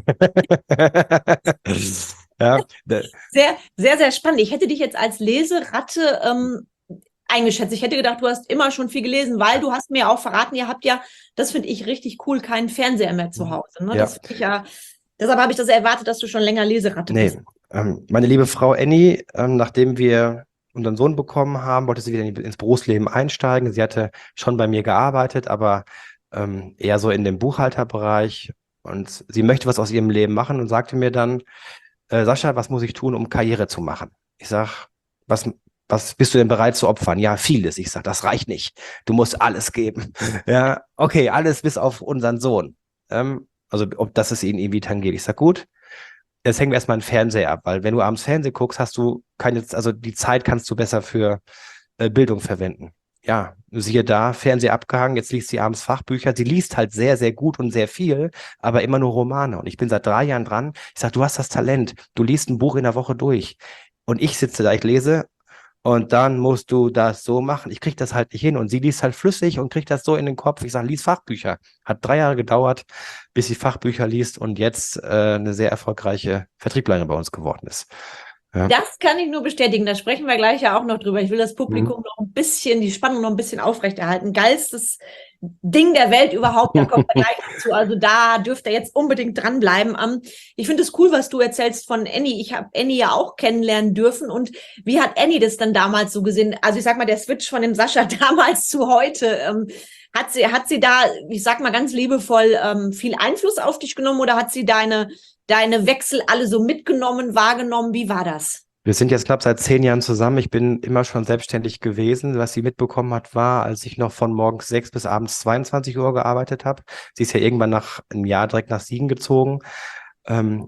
Ja, Sehr, sehr, sehr spannend. Ich hätte dich jetzt als Leseratte ähm, eingeschätzt. Ich hätte gedacht, du hast immer schon viel gelesen, weil du hast mir auch verraten, ihr habt ja, das finde ich richtig cool, keinen Fernseher mehr zu Hause. Ne? ja. Das finde ich ja, deshalb habe ich das erwartet, dass du schon länger Leseratte Nee, bist. ähm, meine liebe Frau Annie, ähm, nachdem wir unseren Sohn bekommen haben, wollte sie wieder in, ins Berufsleben einsteigen. Sie hatte schon bei mir gearbeitet, aber ähm, eher so in dem Buchhalterbereich. Und sie möchte was aus ihrem Leben machen und sagte mir dann, äh, Sascha, was muss ich tun, um Karriere zu machen? Ich sag, was, was bist du denn bereit zu opfern? Ja, vieles. Ich sag, das reicht nicht. Du musst alles geben. Ja, okay, alles bis auf unseren Sohn. Ähm, also, ob das es ihnen irgendwie tangiert. Ich sag, gut. Jetzt hängen wir erstmal einen Fernseher ab, weil wenn du abends Fernsehen guckst, hast du keine, also die Zeit kannst du besser für äh, Bildung verwenden. Ja, siehe da, Fernseher abgehangen, jetzt liest sie abends Fachbücher. Sie liest halt sehr, sehr gut und sehr viel, aber immer nur Romane. Und ich bin seit drei Jahren dran. Ich sage, du hast das Talent. Du liest ein Buch in der Woche durch. Und ich sitze da, ich lese und dann musst du das so machen. Ich kriege das halt nicht hin. Und sie liest halt flüssig und kriegt das so in den Kopf. Ich sage, lies Fachbücher. Hat drei Jahre gedauert, bis sie Fachbücher liest und jetzt äh, eine sehr erfolgreiche Vertrieblerin bei uns geworden ist. Ja. Das kann ich nur bestätigen. Da sprechen wir gleich ja auch noch drüber. Ich will das Publikum Mhm. noch ein bisschen, die Spannung noch ein bisschen aufrechterhalten. Geilstes Ding der Welt überhaupt, da kommen wir gleich dazu. Also da dürft ihr jetzt unbedingt dranbleiben. Um, ich finde es cool, was du erzählst von Annie. Ich habe Annie ja auch kennenlernen dürfen. Und wie hat Annie das dann damals so gesehen? Also ich sag mal, der Switch von dem Sascha damals zu heute, ähm, hat sie, hat sie da, ich sag mal ganz liebevoll, ähm, viel Einfluss auf dich genommen oder hat sie deine deine Wechsel alle so mitgenommen, wahrgenommen? Wie war das? Wir sind jetzt knapp seit zehn Jahren zusammen. Ich bin immer schon selbstständig gewesen. Was sie mitbekommen hat, war, als ich noch von morgens sechs bis abends zweiundzwanzig Uhr gearbeitet habe. Sie ist ja irgendwann nach einem Jahr direkt nach Siegen gezogen. Ähm,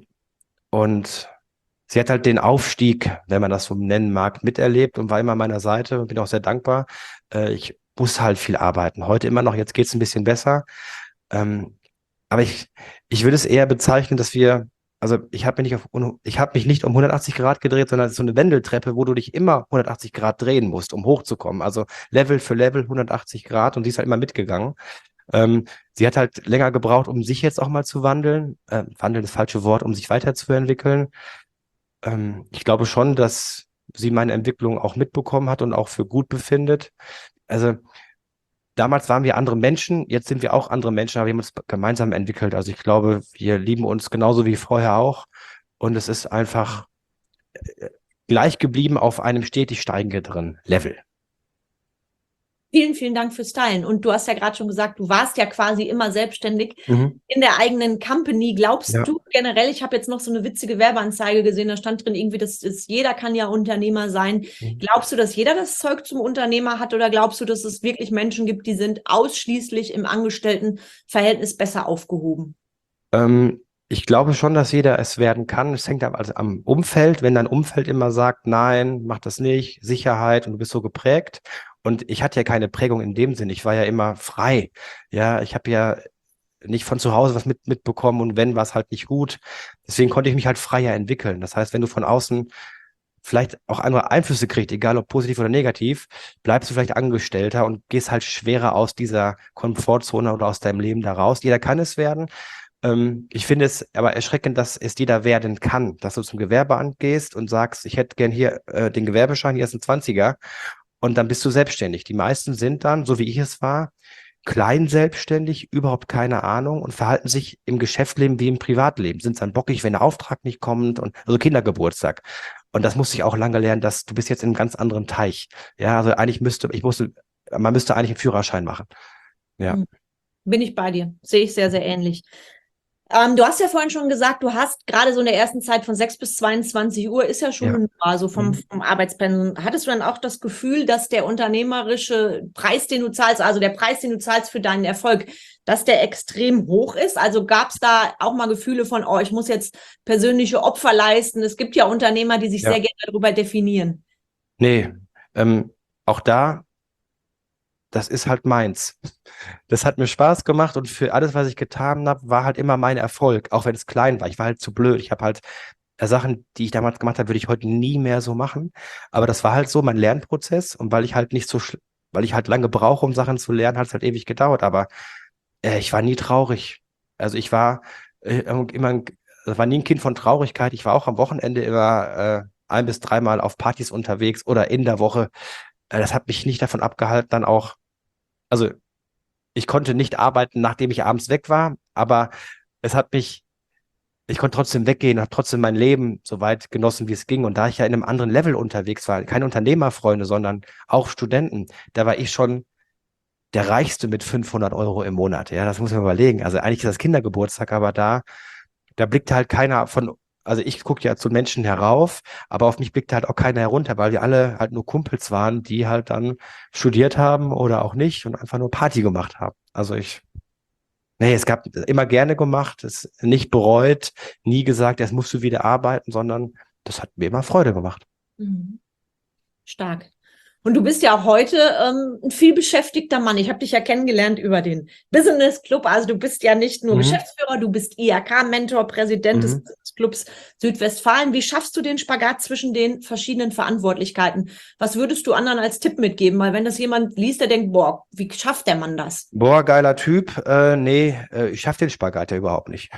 und sie hat halt den Aufstieg, wenn man das so nennen mag, miterlebt und war immer an meiner Seite und bin auch sehr dankbar. Äh, ich muss halt viel arbeiten. Heute immer noch, jetzt geht es ein bisschen besser. Ähm, aber ich, ich würde es eher bezeichnen, dass wir, also ich habe mich nicht auf, ich habe mich nicht um hundertachtzig Grad gedreht, sondern es ist so eine Wendeltreppe, wo du dich immer hundertachtzig Grad drehen musst, um hochzukommen. Also Level für Level hundertachtzig Grad und sie ist halt immer mitgegangen. Ähm, sie hat halt länger gebraucht, um sich jetzt auch mal zu wandeln. Äh, wandeln ist das falsche Wort, um sich weiterzuentwickeln. Ähm, ich glaube schon, dass sie meine Entwicklung auch mitbekommen hat und auch für gut befindet. Also damals waren wir andere Menschen, jetzt sind wir auch andere Menschen, aber wir haben uns gemeinsam entwickelt. Also ich glaube, wir lieben uns genauso wie vorher auch. Und es ist einfach gleich geblieben auf einem stetig steigenden Level. Vielen, vielen Dank fürs Teilen. Und du hast ja gerade schon gesagt, du warst ja quasi immer selbstständig Mhm. in der eigenen Company. Glaubst Ja. du generell, ich habe jetzt noch so eine witzige Werbeanzeige gesehen, da stand drin irgendwie, das ist, jeder kann ja Unternehmer sein. Mhm. Glaubst du, dass jeder das Zeug zum Unternehmer hat oder glaubst du, dass es wirklich Menschen gibt, die sind ausschließlich im Angestelltenverhältnis besser aufgehoben? Ähm, ich glaube schon, dass jeder es werden kann. Es hängt aber also am Umfeld. Wenn dein Umfeld immer sagt, nein, mach das nicht, Sicherheit und du bist so geprägt. Und ich hatte ja keine Prägung in dem Sinn. Ich war ja immer frei. Ja, ich habe ja nicht von zu Hause was mit, mitbekommen und wenn, war es halt nicht gut. Deswegen konnte ich mich halt freier entwickeln. Das heißt, wenn du von außen vielleicht auch andere Einflüsse kriegst, egal ob positiv oder negativ, bleibst du vielleicht Angestellter und gehst halt schwerer aus dieser Komfortzone oder aus deinem Leben da raus. Jeder kann es werden. Ähm, ich finde es aber erschreckend, dass es jeder werden kann, dass du zum Gewerbeamt gehst und sagst, ich hätte gern hier äh, den Gewerbeschein, hier ist ein Zwanziger und dann bist du selbstständig. Die meisten sind dann, so wie ich es war, klein selbstständig, überhaupt keine Ahnung und verhalten sich im Geschäftsleben wie im Privatleben. Sind dann bockig, wenn der Auftrag nicht kommt und also Kindergeburtstag. Und das musste ich auch lange lernen, dass du bist jetzt in einem ganz anderen Teich. Ja, also eigentlich müsste, ich musste, man müsste eigentlich einen Führerschein machen. Ja. Bin ich bei dir. Sehe ich sehr, sehr ähnlich. Ähm, du hast ja vorhin schon gesagt, du hast gerade so in der ersten Zeit von sechs bis zweiundzwanzig Uhr ist ja schon Ja. genug, also vom, Mhm. vom Arbeitspensum. Hattest du dann auch das Gefühl, dass der unternehmerische Preis, den du zahlst, also der Preis, den du zahlst für deinen Erfolg, dass der extrem hoch ist? Also gab es da auch mal Gefühle von, oh, ich muss jetzt persönliche Opfer leisten? Es gibt ja Unternehmer, die sich Ja. sehr gerne darüber definieren. Nee, ähm, auch da, das ist halt meins. Das hat mir Spaß gemacht und für alles, was ich getan habe, war halt immer mein Erfolg, auch wenn es klein war. Ich war halt zu blöd. Ich habe halt äh, Sachen, die ich damals gemacht habe, würde ich heute nie mehr so machen. Aber das war halt so mein Lernprozess und weil ich halt nicht so, schl- weil ich halt lange brauche, um Sachen zu lernen, hat es halt ewig gedauert. Aber äh, ich war nie traurig. Also ich war äh, immer, ein- das war nie ein Kind von Traurigkeit. Ich war auch am Wochenende immer äh, ein bis dreimal auf Partys unterwegs oder in der Woche. Äh, das hat mich nicht davon abgehalten, dann auch, also ich konnte nicht arbeiten, nachdem ich abends weg war, aber es hat mich, ich konnte trotzdem weggehen, habe trotzdem mein Leben so weit genossen, wie es ging. Und da ich ja in einem anderen Level unterwegs war, keine Unternehmerfreunde, sondern auch Studenten, da war ich schon der Reichste mit fünfhundert Euro im Monat. Ja, das muss man überlegen. Also eigentlich ist das Kindergeburtstag, aber da, da blickt halt keiner von, also ich gucke ja zu Menschen herauf, aber auf mich blickt halt auch keiner herunter, weil wir alle halt nur Kumpels waren, die halt dann studiert haben oder auch nicht und einfach nur Party gemacht haben. Also ich, nee, es gab immer gerne gemacht, es nicht bereut, nie gesagt, jetzt musst du wieder arbeiten, sondern das hat mir immer Freude gemacht. Mhm. Stark. Und du bist ja heute ähm, ein viel beschäftigter Mann. Ich habe dich ja kennengelernt über den Business Club. Also du bist ja nicht nur Mhm. Geschäftsführer, du bist I H K-Mentor, Präsident des Mhm. Business Clubs Südwestfalen. Wie schaffst du den Spagat zwischen den verschiedenen Verantwortlichkeiten? Was würdest du anderen als Tipp mitgeben? Weil wenn das jemand liest, der denkt, boah, wie schafft der Mann das? Boah, geiler Typ. Äh, nee, äh, ich schaff den Spagat ja überhaupt nicht.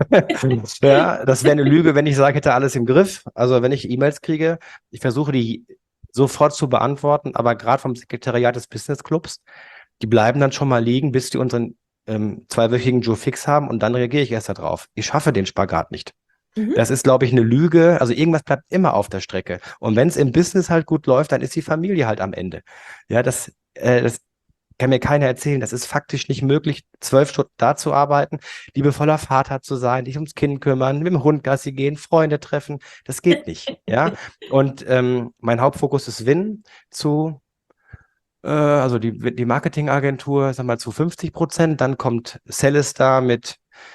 Ja, das wäre eine Lüge, wenn ich sage, hätte alles im Griff. Also wenn ich E-Mails kriege, ich versuche die sofort zu beantworten, aber gerade vom Sekretariat des Business Clubs, die bleiben dann schon mal liegen, bis die unseren ähm, zweiwöchigen Joe Fix haben und dann reagiere ich erst darauf. Ich schaffe den Spagat nicht. Mhm. Das ist, glaube ich, eine Lüge. Also irgendwas bleibt immer auf der Strecke. Und wenn es im Business halt gut läuft, dann ist die Familie halt am Ende. Ja, das, äh, das kann mir keiner erzählen. Das ist faktisch nicht möglich, zwölf Stunden da zu arbeiten, liebevoller Vater zu sein, dich ums Kind kümmern, mit dem Hund Gassi gehen, Freunde treffen. Das geht nicht. Ja. Und ähm, mein Hauptfokus ist Win zu, äh, also die, die Marketingagentur, sag mal, zu fünfzig Prozent. Dann kommt Celestar mit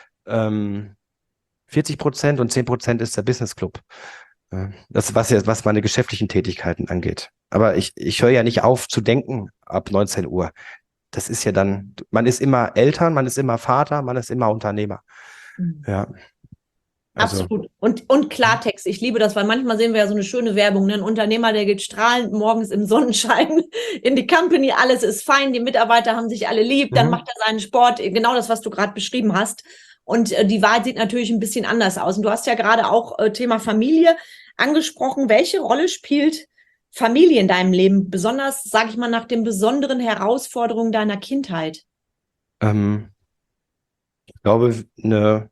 ähm, vierzig Prozent und zehn Prozent ist der Business Club. Äh, Das, was jetzt, was meine geschäftlichen Tätigkeiten angeht. Aber ich, ich höre ja nicht auf zu denken ab neunzehn Uhr. Das ist ja dann, man ist immer Eltern, man ist immer Vater, man ist immer Unternehmer. Mhm. Ja, also. Absolut. Und, und Klartext. Ich liebe das, weil manchmal sehen wir ja so eine schöne Werbung. Ne? Ein Unternehmer, der geht strahlend morgens im Sonnenschein in die Company. Alles ist fein. Die Mitarbeiter haben sich alle lieb. Dann Mhm. macht er seinen Sport. Genau das, was du gerade beschrieben hast. Und äh, die Wahrheit sieht natürlich ein bisschen anders aus. Und du hast ja gerade auch äh, Thema Familie angesprochen. Welche Rolle spielt Familie in deinem Leben? Besonders, sage ich mal, nach den besonderen Herausforderungen deiner Kindheit. Ähm, ich glaube, eine,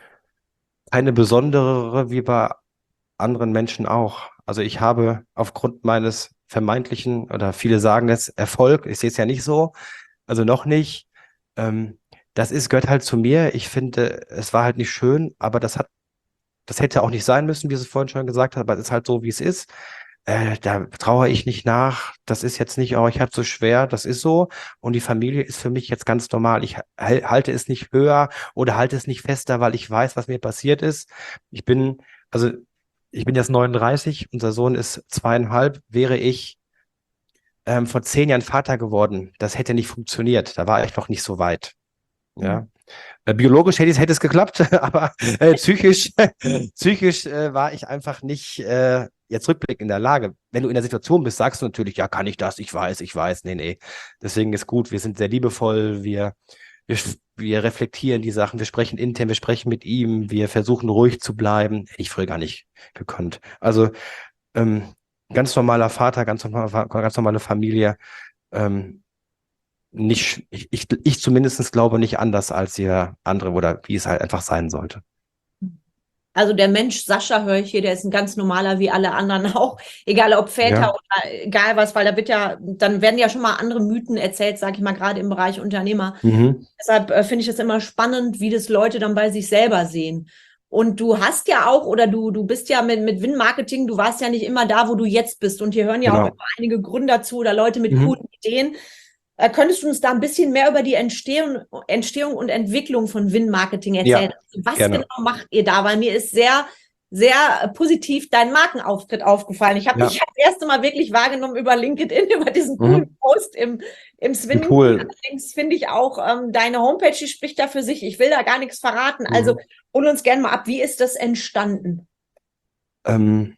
keine besondere wie bei anderen Menschen auch. Also ich habe aufgrund meines vermeintlichen, oder viele sagen es, Erfolg, ich sehe es ja nicht so, also noch nicht. Ähm, das ist, gehört halt zu mir. Ich finde, es war halt nicht schön, aber das hat, das hätte auch nicht sein müssen, wie es vorhin schon gesagt hat, aber es ist halt so, wie es ist. Äh, da trauere ich nicht nach. Das ist jetzt nicht, oh, ich habe so schwer, das ist so. Und die Familie ist für mich jetzt ganz normal. Ich hal- halte es nicht höher oder halte es nicht fester, weil ich weiß, was mir passiert ist. Ich bin, also ich bin jetzt neununddreißig, unser Sohn ist zweieinhalb. Wäre ich ähm, vor zehn Jahren Vater geworden, das hätte nicht funktioniert. Da war ich noch nicht so weit. Ja. Äh, Biologisch hätte es, hätte es geklappt, aber äh, psychisch, psychisch äh, war ich einfach nicht äh, jetzt rückblickend in der Lage. Wenn du in der Situation bist, sagst du natürlich, ja, kann ich das, ich weiß, ich weiß, nee, nee. Deswegen ist gut, wir sind sehr liebevoll, wir, wir, wir reflektieren die Sachen, wir sprechen intern, wir sprechen mit ihm, wir versuchen ruhig zu bleiben. Hätte ich früher gar nicht gekonnt. Also ähm, ganz normaler Vater, ganz, normal, ganz normale Familie. Ähm, nicht, ich, ich, ich zumindest glaube nicht anders als ihr andere oder wie es halt einfach sein sollte. Also der Mensch Sascha höre ich hier, der ist ein ganz normaler wie alle anderen auch, egal ob Väter Ja. oder egal was, weil da wird ja, dann werden ja schon mal andere Mythen erzählt, sage ich mal, gerade im Bereich Unternehmer. Mhm. Deshalb äh, finde ich es immer spannend, wie das Leute dann bei sich selber sehen. Und du hast ja auch, oder du, du bist ja mit, mit Win-Marketing, du warst ja nicht immer da, wo du jetzt bist. Und hier hören ja auch Genau. immer einige Gründer zu oder Leute mit Mhm. coolen Ideen. Äh, könntest du uns da ein bisschen mehr über die Entstehung, Entstehung und Entwicklung von Win-Marketing erzählen? Ja, Also was gerne. genau macht ihr da? Weil mir ist sehr sehr äh, positiv dein Markenauftritt aufgefallen. Ich habe Ja. dich das erste Mal wirklich wahrgenommen über LinkedIn, über diesen coolen Mhm. Post im, im Im Swimmingpool. Pool. Allerdings finde ich auch ähm, deine Homepage, die spricht da für sich. Ich will da gar nichts verraten. Also Mhm. hol uns gerne mal ab. Wie ist das entstanden? Ähm,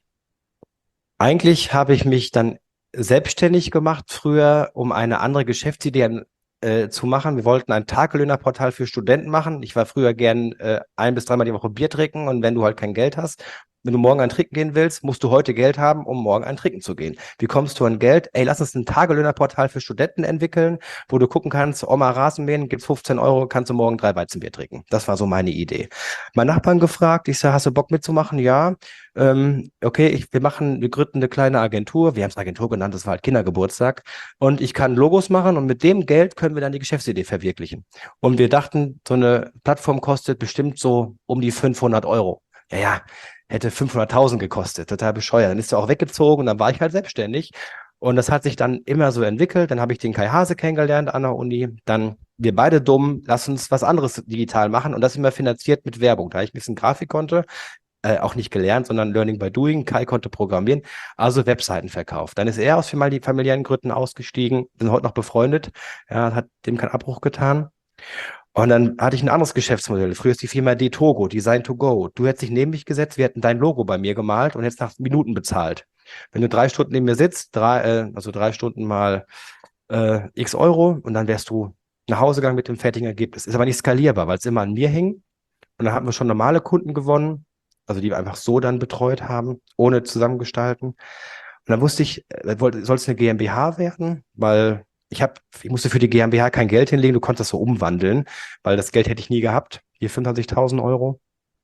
eigentlich habe ich mich dann selbstständig gemacht früher, um eine andere Geschäftsidee äh, zu machen. Wir wollten ein Tagelöhnerportal für Studenten machen. Ich war früher gern äh, ein bis dreimal die Woche Bier trinken, und wenn du halt kein Geld hast, wenn du morgen ein Trinken gehen willst, musst du heute Geld haben, um morgen ein Trinken zu gehen. Wie kommst du an Geld? Ey, lass uns ein Tagelöhnerportal für Studenten entwickeln, wo du gucken kannst, Oma Rasenmähen, gibt's fünfzehn Euro, kannst du morgen drei Weizenbier trinken. Das war so meine Idee. Mein Nachbarn gefragt, ich sage, hast du Bock mitzumachen? Ja. Ähm, okay, ich, wir machen, wir gründen eine kleine Agentur. Wir haben es Agentur genannt, das war halt Kindergeburtstag. Und ich kann Logos machen, und mit dem Geld können wir dann die Geschäftsidee verwirklichen. Und wir dachten, so eine Plattform kostet bestimmt so um die fünfhundert Euro. Ja, ja, hätte fünfhunderttausend gekostet, total bescheuert. Dann ist er auch weggezogen, und dann war ich halt selbstständig. Und das hat sich dann immer so entwickelt. Dann habe ich den Kai Hase kennengelernt an der Uni. Dann wir beide dumm, lass uns was anderes digital machen. Und das immer finanziert mit Werbung. Da ich ein bisschen Grafik konnte, äh, auch nicht gelernt, sondern Learning by Doing. Kai konnte programmieren, also Webseiten verkauft. Dann ist er aus familiären Gründen ausgestiegen, sind heute noch befreundet. Er hat dem keinen Abbruch getan. Und dann hatte ich ein anderes Geschäftsmodell. Früher ist die Firma D-Togo, Design to Go. Du hättest dich neben mich gesetzt, wir hätten dein Logo bei mir gemalt und hättest nach Minuten bezahlt. Wenn du drei Stunden neben mir sitzt, drei, äh, also drei Stunden mal äh, x Euro, und dann wärst du nach Hause gegangen mit dem fertigen Ergebnis. Ist aber nicht skalierbar, weil es immer an mir hing. Und dann hatten wir schon normale Kunden gewonnen, also die wir einfach so dann betreut haben, ohne zusammengestalten. Und dann wusste ich, äh, soll es eine GmbH werden, weil ich habe, ich musste für die GmbH kein Geld hinlegen, du konntest das so umwandeln, weil das Geld hätte ich nie gehabt, hier fünfundzwanzigtausend Euro.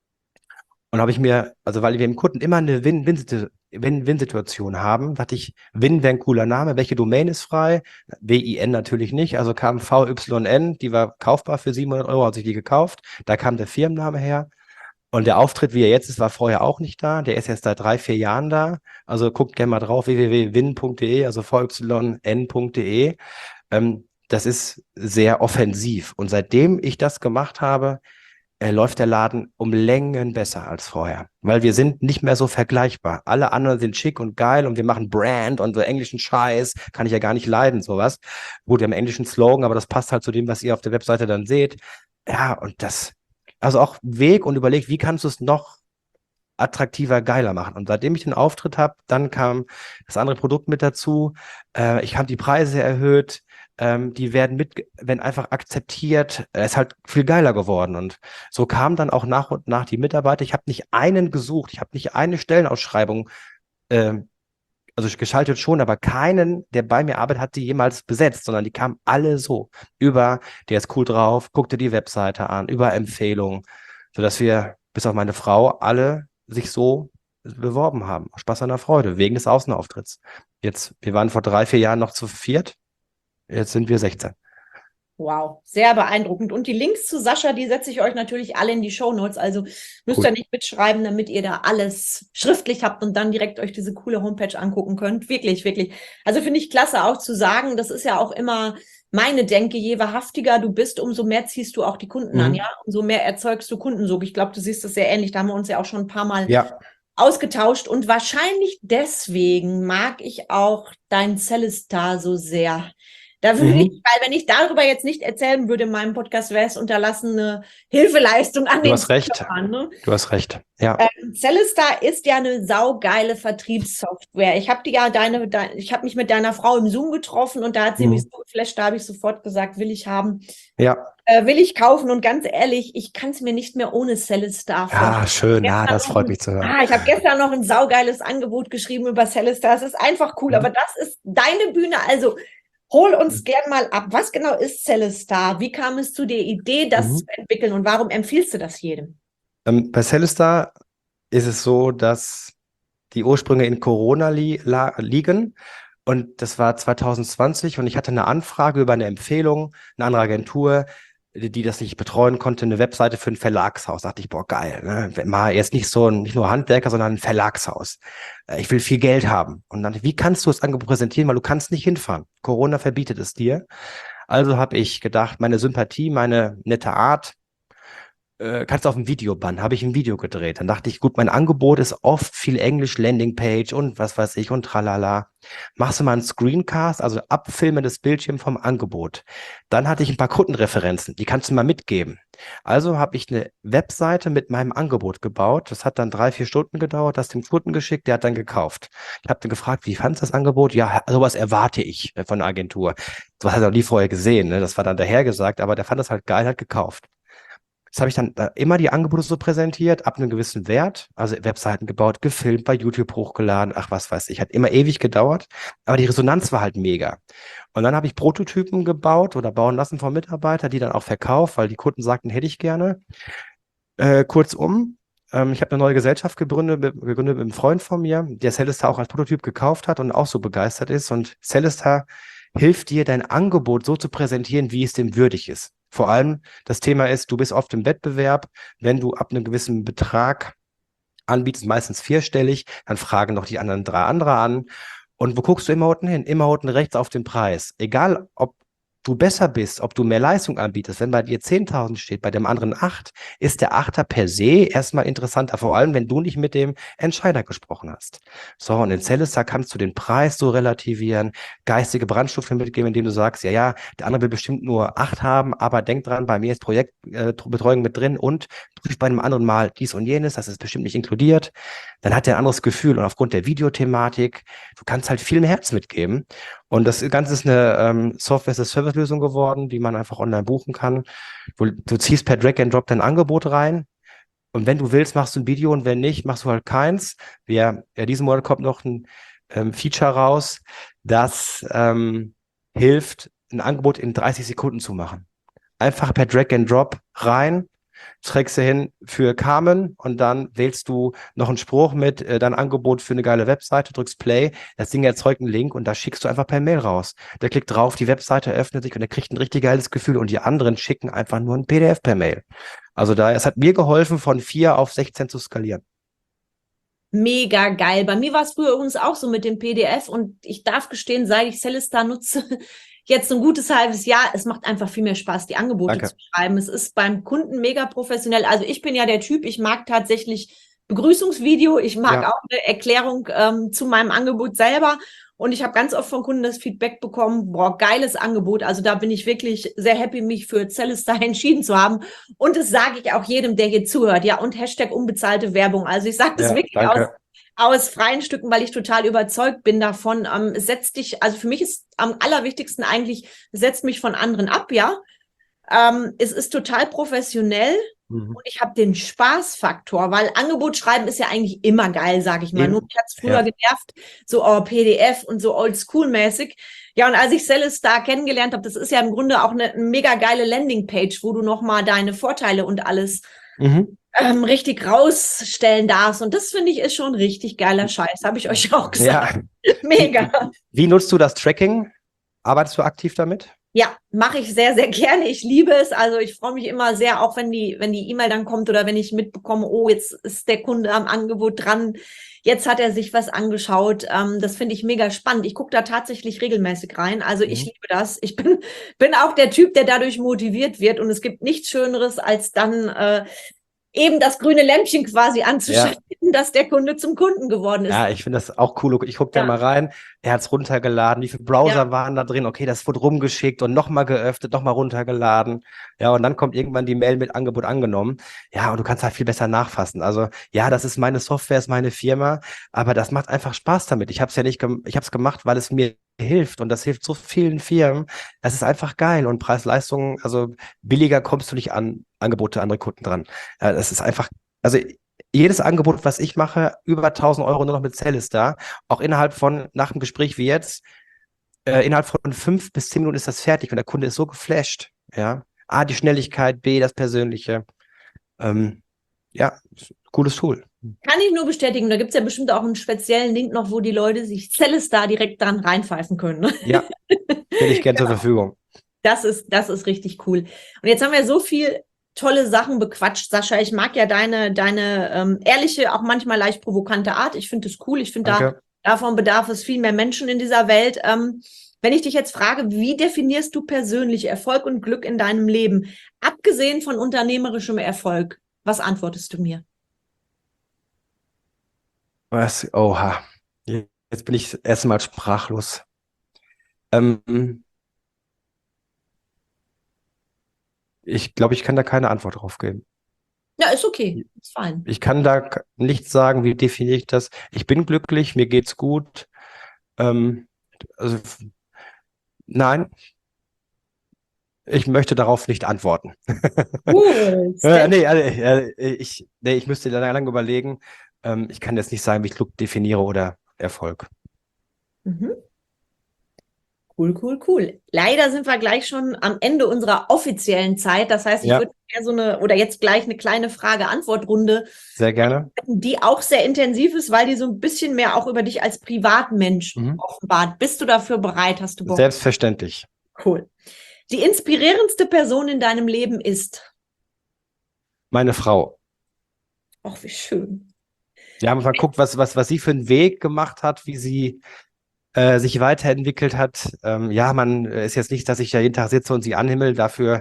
Und habe ich mir, also weil wir im Kunden immer eine Win-Win-Situation haben, dachte ich, Win wäre ein cooler Name. Welche Domain ist frei? W I N natürlich nicht. Also kam V Y N, die war kaufbar für siebenhundert Euro, hat sich die gekauft. Da kam der Firmenname her. Und der Auftritt, wie er jetzt ist, war vorher auch nicht da. Der ist jetzt seit drei, vier Jahren da. Also guckt gerne mal drauf, w w w punkt win punkt de, also v y n punkt de. Ähm, das ist sehr offensiv. Und seitdem ich das gemacht habe, äh, läuft der Laden um Längen besser als vorher. Weil wir sind nicht mehr so vergleichbar. Alle anderen sind schick und geil, und wir machen Brand und so englischen Scheiß. Kann ich ja gar nicht leiden, sowas. Gut, wir haben englischen Slogan, aber das passt halt zu dem, was ihr auf der Webseite dann seht. Ja, und das, also auch Weg, und überlegt, wie kannst du es noch attraktiver, geiler machen. Und seitdem ich den Auftritt habe, dann kam das andere Produkt mit dazu. Äh, ich habe die Preise erhöht. Ähm, die werden mit, werden einfach akzeptiert. Es ist halt viel geiler geworden. Und so kamen dann auch nach und nach die Mitarbeiter. Ich habe nicht einen gesucht. Ich habe nicht eine Stellenausschreibung, ähm, also geschaltet schon, aber keinen, der bei mir arbeitet, hat die jemals besetzt, sondern die kamen alle so. Über, der ist cool drauf, guck dir die Webseite an, über Empfehlungen, sodass wir, bis auf meine Frau, alle sich so beworben haben. Spaß an der Freude, wegen des Außenauftritts. Jetzt, wir waren vor drei, vier Jahren noch zu viert, jetzt sind wir sechzehn. Wow, sehr beeindruckend. Und die Links zu Sascha, die setze ich euch natürlich alle in die Shownotes. Also müsst Cool. ihr nicht mitschreiben, damit ihr da alles schriftlich habt und dann direkt euch diese coole Homepage angucken könnt. Wirklich, wirklich. Also finde ich klasse auch zu sagen, das ist ja auch immer meine Denke, je wahrhaftiger du bist, umso mehr ziehst du auch die Kunden Mhm. an, ja? Umso mehr erzeugst du Kundensog. Ich glaube, du siehst das sehr ähnlich. Da haben wir uns ja auch schon ein paar Mal Ja. ausgetauscht. Und wahrscheinlich deswegen mag ich auch dein Celestar so sehr. Da würde Mhm. ich, weil wenn ich darüber jetzt nicht erzählen würde in meinem Podcast, wäre es unterlassene Hilfeleistung an Du den hast recht. Zuhörern, ne? Du hast recht. Ja. Ähm, Celestar ist ja eine saugeile Vertriebssoftware. Ich habe die ja deine, de, ich habe mich mit deiner Frau im Zoom getroffen, und da hat sie Mhm. mich so geflasht, da habe ich sofort gesagt, will ich haben, Ja. äh, will ich kaufen. Und ganz ehrlich, ich kann es mir nicht mehr ohne Celestar vorstellen. Ah, schön. Ja, Gestern das noch freut ein- mich zu hören. Ah, ich habe gestern noch ein saugeiles Angebot geschrieben über Celestar. Es ist einfach cool, Mhm. aber das ist deine Bühne. Also hol uns gern mal ab. Was genau ist Celestar? Wie kam es zu der Idee, das Mhm. zu entwickeln, und warum empfiehlst du das jedem? Ähm, bei Celestar ist es so, dass die Ursprünge in Corona li la liegen. Und das war zwanzig zwanzig, und ich hatte eine Anfrage über eine Empfehlung, eine andere Agentur, die, die das nicht betreuen konnte, eine Webseite für ein Verlagshaus. Da dachte ich, boah, geil, ne? Mal jetzt nicht so ein, nicht nur Handwerker, sondern ein Verlagshaus. Äh, Ich will viel Geld haben. Und dann, wie kannst du das Angebot präsentieren? Weil du kannst nicht hinfahren. Corona verbietet es dir. Also habe ich gedacht, meine Sympathie, meine nette Art, äh, kannst du auf ein Video bannen, habe ich ein Video gedreht. Dann dachte ich, gut, mein Angebot ist oft viel Englisch, Landingpage und was weiß ich und tralala. Machst du mal einen Screencast, also Abfilmen des Bildschirms vom Angebot. Dann hatte ich ein paar Kundenreferenzen, die kannst du mal mitgeben. Also habe ich eine Webseite mit meinem Angebot gebaut. Das hat dann drei, vier Stunden gedauert, das dem Kunden geschickt, der hat dann gekauft. Ich habe dann gefragt, wie fandest du das Angebot? Ja, sowas erwarte ich äh, von der Agentur. Sowas hat er noch nie vorher gesehen, ne? Das war dann dahergesagt, aber der fand das halt geil, hat gekauft. Das habe ich dann äh, immer die Angebote so präsentiert, ab einem gewissen Wert, also Webseiten gebaut, gefilmt, bei YouTube hochgeladen, ach was weiß ich, hat immer ewig gedauert, aber die Resonanz war halt mega. Und dann habe ich Prototypen gebaut oder bauen lassen von Mitarbeitern, die dann auch verkauft, weil die Kunden sagten, hätte ich gerne. Äh, kurzum, ähm, ich habe eine neue Gesellschaft gegründet, mit- gegründet mit einem Freund von mir, der Celestar auch als Prototyp gekauft hat und auch so begeistert ist. Und Celestar hilft dir, dein Angebot so zu präsentieren, wie es dem würdig ist. Vor allem das Thema ist, du bist oft im Wettbewerb, wenn du ab einem gewissen Betrag anbietest, meistens vierstellig, dann fragen noch die anderen drei andere an. Und wo guckst du immer unten hin? Immer unten rechts auf den Preis. Egal, ob du besser bist, ob du mehr Leistung anbietest. Wenn bei dir zehntausend steht, bei dem anderen acht, ist der Achter per se erstmal interessanter, vor allem, wenn du nicht mit dem Entscheider gesprochen hast. So, und in Celestar kannst du den Preis so relativieren, geistige Brandstufe mitgeben, indem du sagst, ja, ja, der andere will bestimmt nur acht haben, aber denk dran, bei mir ist Projektbetreuung mit drin und prüf bei einem anderen mal dies und jenes, das ist bestimmt nicht inkludiert. Dann hat er ein anderes Gefühl und aufgrund der Videothematik, du kannst halt viel mehr Herz mitgeben. Und das Ganze ist eine ähm, Software-as-a-Service-Lösung geworden, die man einfach online buchen kann. Du, du ziehst per Drag and Drop dein Angebot rein. Und wenn du willst, machst du ein Video und wenn nicht, machst du halt keins. Wir, ja, diesen Monat kommt noch ein ähm, Feature raus, das ähm, hilft, ein Angebot in dreißig Sekunden zu machen. Einfach per Drag and Drop rein, trägst du hin für Carmen und dann wählst du noch einen Spruch mit, äh, dein Angebot für eine geile Webseite, drückst Play, das Ding erzeugt einen Link und da schickst du einfach per Mail raus. Der klickt drauf, die Webseite öffnet sich und er kriegt ein richtig geiles Gefühl und die anderen schicken einfach nur ein P D F per Mail. Also da, es hat mir geholfen, von vier auf sechzehn zu skalieren. Mega geil. Bei mir war es früher übrigens auch so mit dem P D F und ich darf gestehen, seit ich Celestar nutze, jetzt ein gutes halbes Jahr, es macht einfach viel mehr Spaß, die Angebote Danke. zu schreiben. Es ist beim Kunden mega professionell. Also ich bin ja der Typ, ich mag tatsächlich Begrüßungsvideo, ich mag Ja. auch eine Erklärung ähm, zu meinem Angebot selber. Und ich habe ganz oft von Kunden das Feedback bekommen, boah, geiles Angebot. Also da bin ich wirklich sehr happy, mich für Celestar entschieden zu haben. Und das sage ich auch jedem, der hier zuhört. Ja, und Hashtag unbezahlte Werbung. Also ich sage das Ja, wirklich aus, danke. aus freien Stücken, weil ich total überzeugt bin davon. Ähm, es setzt dich, also für mich ist am allerwichtigsten eigentlich, es setzt mich von anderen ab, ja. Ähm, es ist total professionell. Mhm. Und ich habe den Spaßfaktor, weil Angebot schreiben ist ja eigentlich immer geil, sage ich mal. Eben. Nur mich hat's früher Ja. genervt, so oh, P D F und so oldschool-mäßig. Ja, und als ich Celestar kennengelernt habe, das ist ja im Grunde auch eine, eine mega geile Landingpage, wo du nochmal deine Vorteile und alles Mhm. ähm, richtig rausstellen darfst. Und das finde ich ist schon richtig geiler Scheiß, habe ich euch auch gesagt. Ja. Mega. Wie, wie nutzt du das Tracking? Arbeitest du aktiv damit? Ja, mache ich sehr, sehr gerne. Ich liebe es. Also ich freue mich immer sehr, auch wenn die, wenn die E-Mail dann kommt oder wenn ich mitbekomme, oh, jetzt ist der Kunde am Angebot dran. Jetzt hat er sich was angeschaut. Ähm, das finde ich mega spannend. Ich gucke da tatsächlich regelmäßig rein. Also ich Mhm. liebe das. Ich bin, bin auch der Typ, der dadurch motiviert wird. Und es gibt nichts Schöneres, als dann äh, eben das grüne Lämpchen quasi anzuschalten, dass der Kunde zum Kunden geworden ist. Ja, ich finde das auch cool. Ich gucke da Ja. mal rein. Er hat es runtergeladen. Wie viele Browser Ja. waren da drin? Okay, das wurde rumgeschickt und nochmal geöffnet, nochmal runtergeladen. Ja, und dann kommt irgendwann die Mail mit Angebot angenommen. Ja, und du kannst halt viel besser nachfassen. Also, ja, das ist meine Software, ist meine Firma, aber das macht einfach Spaß damit. Ich habe es ja nicht, gem- ich habe es gemacht, weil es mir hilft und das hilft so vielen Firmen. Das ist einfach geil und Preis-Leistung, also billiger kommst du nicht an Angebote andere Kunden dran. Ja, das ist einfach, also jedes Angebot, was ich mache, über tausend Euro nur noch mit Celestar, auch innerhalb von, nach dem Gespräch wie jetzt, äh, innerhalb von fünf bis zehn Minuten ist das fertig und der Kunde ist so geflasht. Ja, A, die Schnelligkeit, B, das Persönliche. Ähm, ja, cooles Tool. Kann ich nur bestätigen. Da gibt es ja bestimmt auch einen speziellen Link noch, wo die Leute sich Celestar direkt dran reinpfeifen können. Ne? Ja, stelle ich gerne zur Verfügung. Das ist, das ist richtig cool. Und jetzt haben wir so viel tolle Sachen bequatscht, Sascha. Ich mag ja deine, deine ähm, ehrliche, auch manchmal leicht provokante Art. Ich finde das cool. Ich finde, da, Danke. davon bedarf es viel mehr Menschen in dieser Welt. Ähm, Wenn ich dich jetzt frage, wie definierst du persönlich Erfolg und Glück in deinem Leben, abgesehen von unternehmerischem Erfolg, was antwortest du mir? Was? Oha. Jetzt bin ich erstmal sprachlos. Ähm, ich glaube, ich kann da keine Antwort drauf geben. Ja, ist okay, ist fein. Ich kann da k- nicht sagen, wie definiere ich das. Ich bin glücklich, mir geht's gut. Ähm, also, f- nein, ich möchte darauf nicht antworten. Cool, Äh, Step. nee, also, äh, ich, nee, ich müsste lange, lange überlegen. Ähm, ich kann jetzt nicht sagen, wie ich Glück definiere oder Erfolg. Mhm. Cool, cool, cool. Leider sind wir gleich schon am Ende unserer offiziellen Zeit. Das heißt, ich Ja, würde eher so eine, oder jetzt gleich eine kleine Frage-Antwort-Runde, sehr gerne. die auch sehr intensiv ist, weil die so ein bisschen mehr auch über dich als Privatmensch Mhm. offenbart. Bist du dafür bereit? Hast du Bock? Selbstverständlich. Cool. Die inspirierendste Person in deinem Leben ist. Meine Frau. Ach, wie schön. Wir haben mal geguckt, was, was, was sie für einen Weg gemacht hat, wie sie äh, sich weiterentwickelt hat. Ähm, ja, man äh, ist jetzt nicht, dass ich da jeden Tag sitze und sie anhimmel. Dafür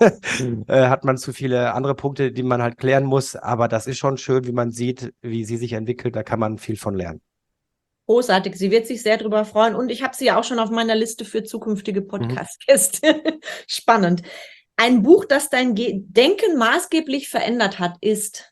äh, hat man zu viele andere Punkte, die man halt klären muss. Aber das ist schon schön, wie man sieht, wie sie sich entwickelt. Da kann man viel von lernen. Großartig. Sie wird sich sehr darüber freuen. Und ich habe sie ja auch schon auf meiner Liste für zukünftige Mhm. Podcast-Gäste. Spannend. Ein Buch, das dein Ge Denken maßgeblich verändert hat, ist.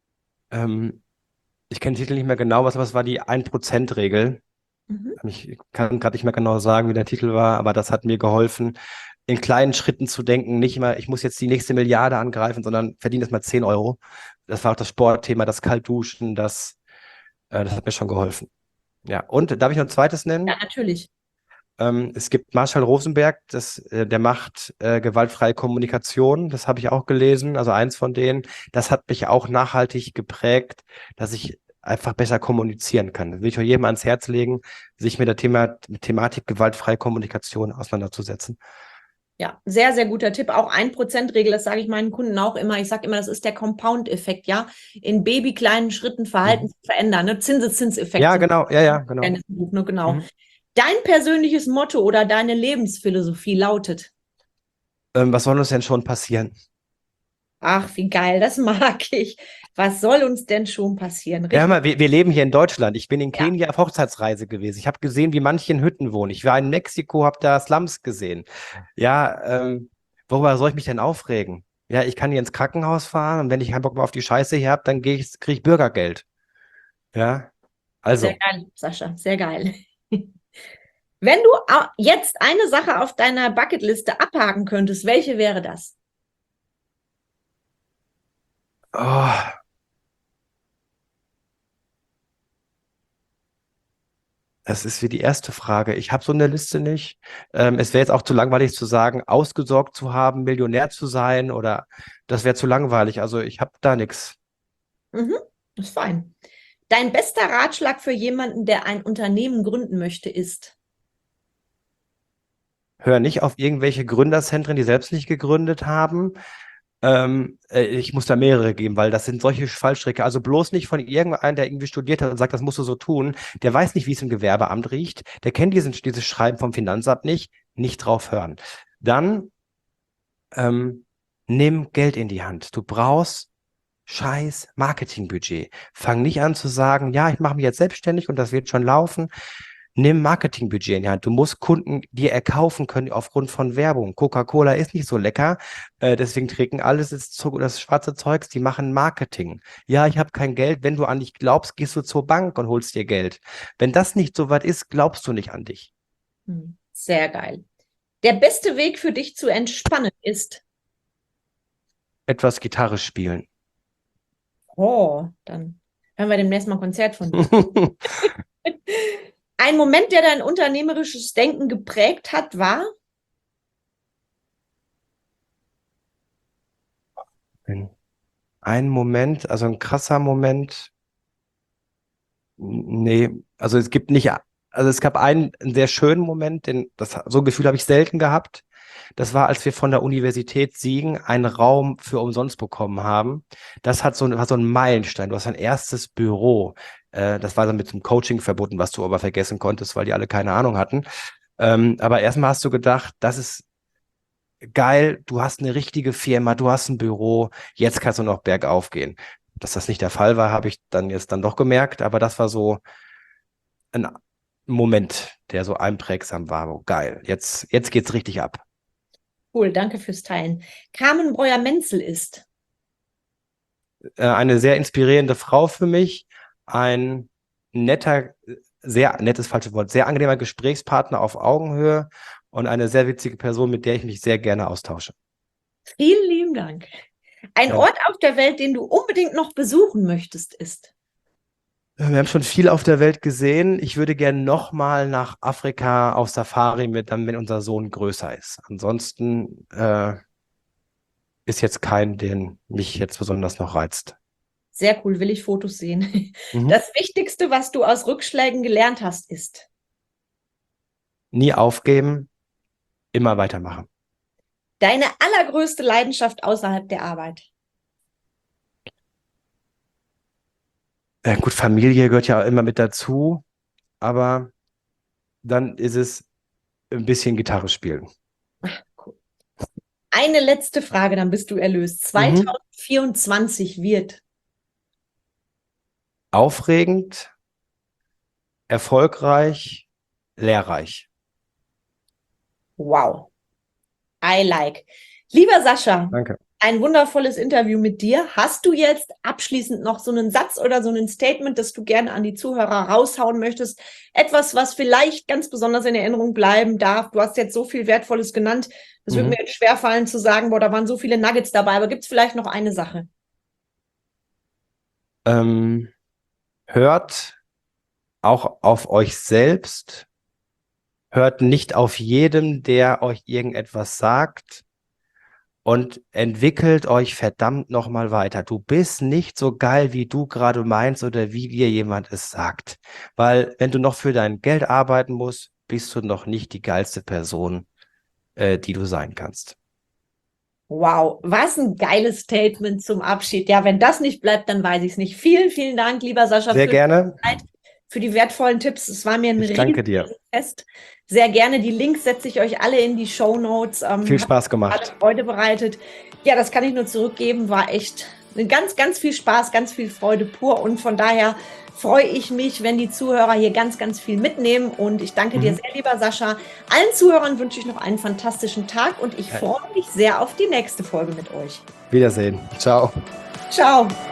Ähm, ich kenne den Titel nicht mehr genau, was, was war die ein-Prozent-Regel? Mhm. Ich kann gerade nicht mehr genau sagen, wie der Titel war, aber das hat mir geholfen, in kleinen Schritten zu denken. Nicht immer, ich muss jetzt die nächste Milliarde angreifen, sondern verdiene erst mal zehn Euro. Das war auch das Sportthema, das Kaltduschen, das, äh, das hat mir schon geholfen. Ja, und darf ich noch ein zweites Ja, nennen? natürlich. Ähm, es gibt Marshall Rosenberg, das, äh, der macht äh, gewaltfreie Kommunikation. Das habe ich auch gelesen, also eins von denen. Das hat mich auch nachhaltig geprägt, dass ich einfach besser kommunizieren kann. Das will ich auch jedem ans Herz legen, sich mit der Thema, mit Thematik gewaltfreie Kommunikation auseinanderzusetzen. Ja, sehr, sehr guter Tipp. Auch ein-Prozent-Regel, das sage ich meinen Kunden auch immer. Ich sage immer, das ist der Compound-Effekt, ja. In babykleinen Schritten Verhalten Mhm. zu verändern. Ne? Zinseszinseffekt, Ja, so genau, ja, ja, genau. ein Buch, ne? Genau. Mhm. Dein persönliches Motto oder deine Lebensphilosophie lautet. Ähm, was soll uns denn schon passieren? Ach, wie geil, das mag ich. Was soll uns denn schon passieren? Ja, hör Richtig. mal, wir, wir leben hier in Deutschland. Ich bin in Ja. Kenia auf Hochzeitsreise gewesen. Ich habe gesehen, wie manche in Hütten wohnen. Ich war in Mexiko, habe da Slums gesehen. Ja, ähm, worüber soll ich mich denn aufregen? Ja, ich kann hier ins Krankenhaus fahren und wenn ich keinen Bock mehr auf die Scheiße hier habe, dann gehe ich, kriege ich Bürgergeld. Ja, Sehr also, geil, Sascha, sehr geil. Wenn du au- jetzt eine Sache auf deiner Bucketliste abhaken könntest, welche wäre das? oh, das ist wie die erste Frage. Ich habe so eine Liste nicht. Ähm, es wäre jetzt auch zu langweilig zu sagen, ausgesorgt zu haben, Millionär zu sein oder das wäre zu langweilig. Also ich habe da nichts. Mhm, ist fein. Dein bester Ratschlag für jemanden, der ein Unternehmen gründen möchte, ist. Hör nicht auf irgendwelche Gründerzentren, die selbst nicht gegründet haben. Ähm, äh, ich muss da mehrere geben, weil das sind solche Fallstricke. Also bloß nicht von irgendeinem, der irgendwie studiert hat und sagt, das musst du so tun. Der weiß nicht, wie es im Gewerbeamt riecht. Der kennt diesen, dieses Schreiben vom Finanzamt nicht. Nicht drauf hören. Dann ähm, nimm Geld in die Hand. Du brauchst scheiß Marketingbudget. Fang nicht an zu sagen, ja, ich mache mich jetzt selbstständig und das wird schon laufen. Nimm Marketingbudget in die Hand. Du musst Kunden dir erkaufen können aufgrund von Werbung. Coca-Cola ist nicht so lecker, äh, deswegen trinken alles das, Zu- das schwarze Zeugs, die machen Marketing. Ja, ich habe kein Geld. Wenn du an dich glaubst, gehst du zur Bank und holst dir Geld. Wenn das nicht so weit ist, glaubst du nicht an dich. Hm, sehr geil. Der beste Weg für dich zu entspannen ist. Etwas Gitarre spielen. Oh, dann hören wir demnächst mal ein Konzert von dir. Ein Moment, der dein unternehmerisches Denken geprägt hat, war. Ein Moment, also ein krasser Moment. Nee, also es gibt nicht, also es gab einen, einen sehr schönen Moment, den, das, so ein Gefühl habe ich selten gehabt. Das war, als wir von der Universität Siegen einen Raum für umsonst bekommen haben. Das hat so, ein- war so ein Meilenstein. Du hast dein erstes Büro. Äh, das war dann mit zum Coaching verbunden, was du aber vergessen konntest, weil die alle keine Ahnung hatten. Ähm, aber erstmal hast du gedacht, das ist geil, du hast eine richtige Firma, du hast ein Büro, jetzt kannst du noch bergauf gehen. Dass das nicht der Fall war, habe ich dann jetzt dann doch gemerkt, aber das war so ein Moment, der so einprägsam war. Oh, geil, jetzt, jetzt geht's richtig ab. Cool, danke fürs Teilen. Carmen Breuer-Menzel ist. Äh, eine sehr inspirierende Frau für mich, ein netter, sehr nettes falsches Wort, sehr angenehmer Gesprächspartner auf Augenhöhe und eine sehr witzige Person, mit der ich mich sehr gerne austausche. Vielen lieben Dank. Ein Ja. Ort auf der Welt, den du unbedingt noch besuchen möchtest, ist. Wir haben schon viel auf der Welt gesehen. Ich würde gerne nochmal nach Afrika auf Safari mit, dann, wenn unser Sohn größer ist. Ansonsten äh, ist jetzt kein, den mich jetzt besonders noch reizt. Sehr cool, will ich Fotos sehen. Mhm. Das Wichtigste, was du aus Rückschlägen gelernt hast, ist. Nie aufgeben, immer weitermachen. Deine allergrößte Leidenschaft außerhalb der Arbeit. Äh, gut, Familie gehört ja immer mit dazu, aber dann ist es ein bisschen Gitarre spielen. Cool. Eine letzte Frage, dann bist du erlöst. Mhm. zwanzig vierundzwanzig wird. Aufregend, erfolgreich, lehrreich. Wow. I like. Lieber Sascha, Danke. ein wundervolles Interview mit dir. Hast du jetzt abschließend noch so einen Satz oder so ein Statement, das du gerne an die Zuhörer raushauen möchtest? Etwas, was vielleicht ganz besonders in Erinnerung bleiben darf. Du hast jetzt so viel Wertvolles genannt. Es würde Mhm. mir jetzt schwerfallen zu sagen, boah, da waren so viele Nuggets dabei. Aber gibt es vielleicht noch eine Sache? Ähm, hört auch auf euch selbst. Hört nicht auf jedem, der euch irgendetwas sagt. Und entwickelt euch verdammt nochmal weiter. Du bist nicht so geil, wie du gerade meinst oder wie dir jemand es sagt. Weil wenn du noch für dein Geld arbeiten musst, bist du noch nicht die geilste Person, äh, die du sein kannst. Wow, was ein geiles Statement zum Abschied. Ja, wenn das nicht bleibt, dann weiß ich es nicht. Vielen, vielen Dank, lieber Sascha, Sehr für gerne. die Zeit, für die wertvollen Tipps. Es war mir ein Ich danke dir. riesiges Fest. Sehr gerne. Die Links setze ich euch alle in die Shownotes. Ähm, Viel hat Spaß alle gemacht. Freude bereitet. Ja, das kann ich nur zurückgeben. War echt ein ganz, ganz viel Spaß, ganz viel Freude pur. Und von daher freue ich mich, wenn die Zuhörer hier ganz, ganz viel mitnehmen. Und ich danke dir Mhm. sehr, lieber Sascha. Allen Zuhörern wünsche ich noch einen fantastischen Tag und ich Ja. freue mich sehr auf die nächste Folge mit euch. Wiedersehen. Ciao. Ciao.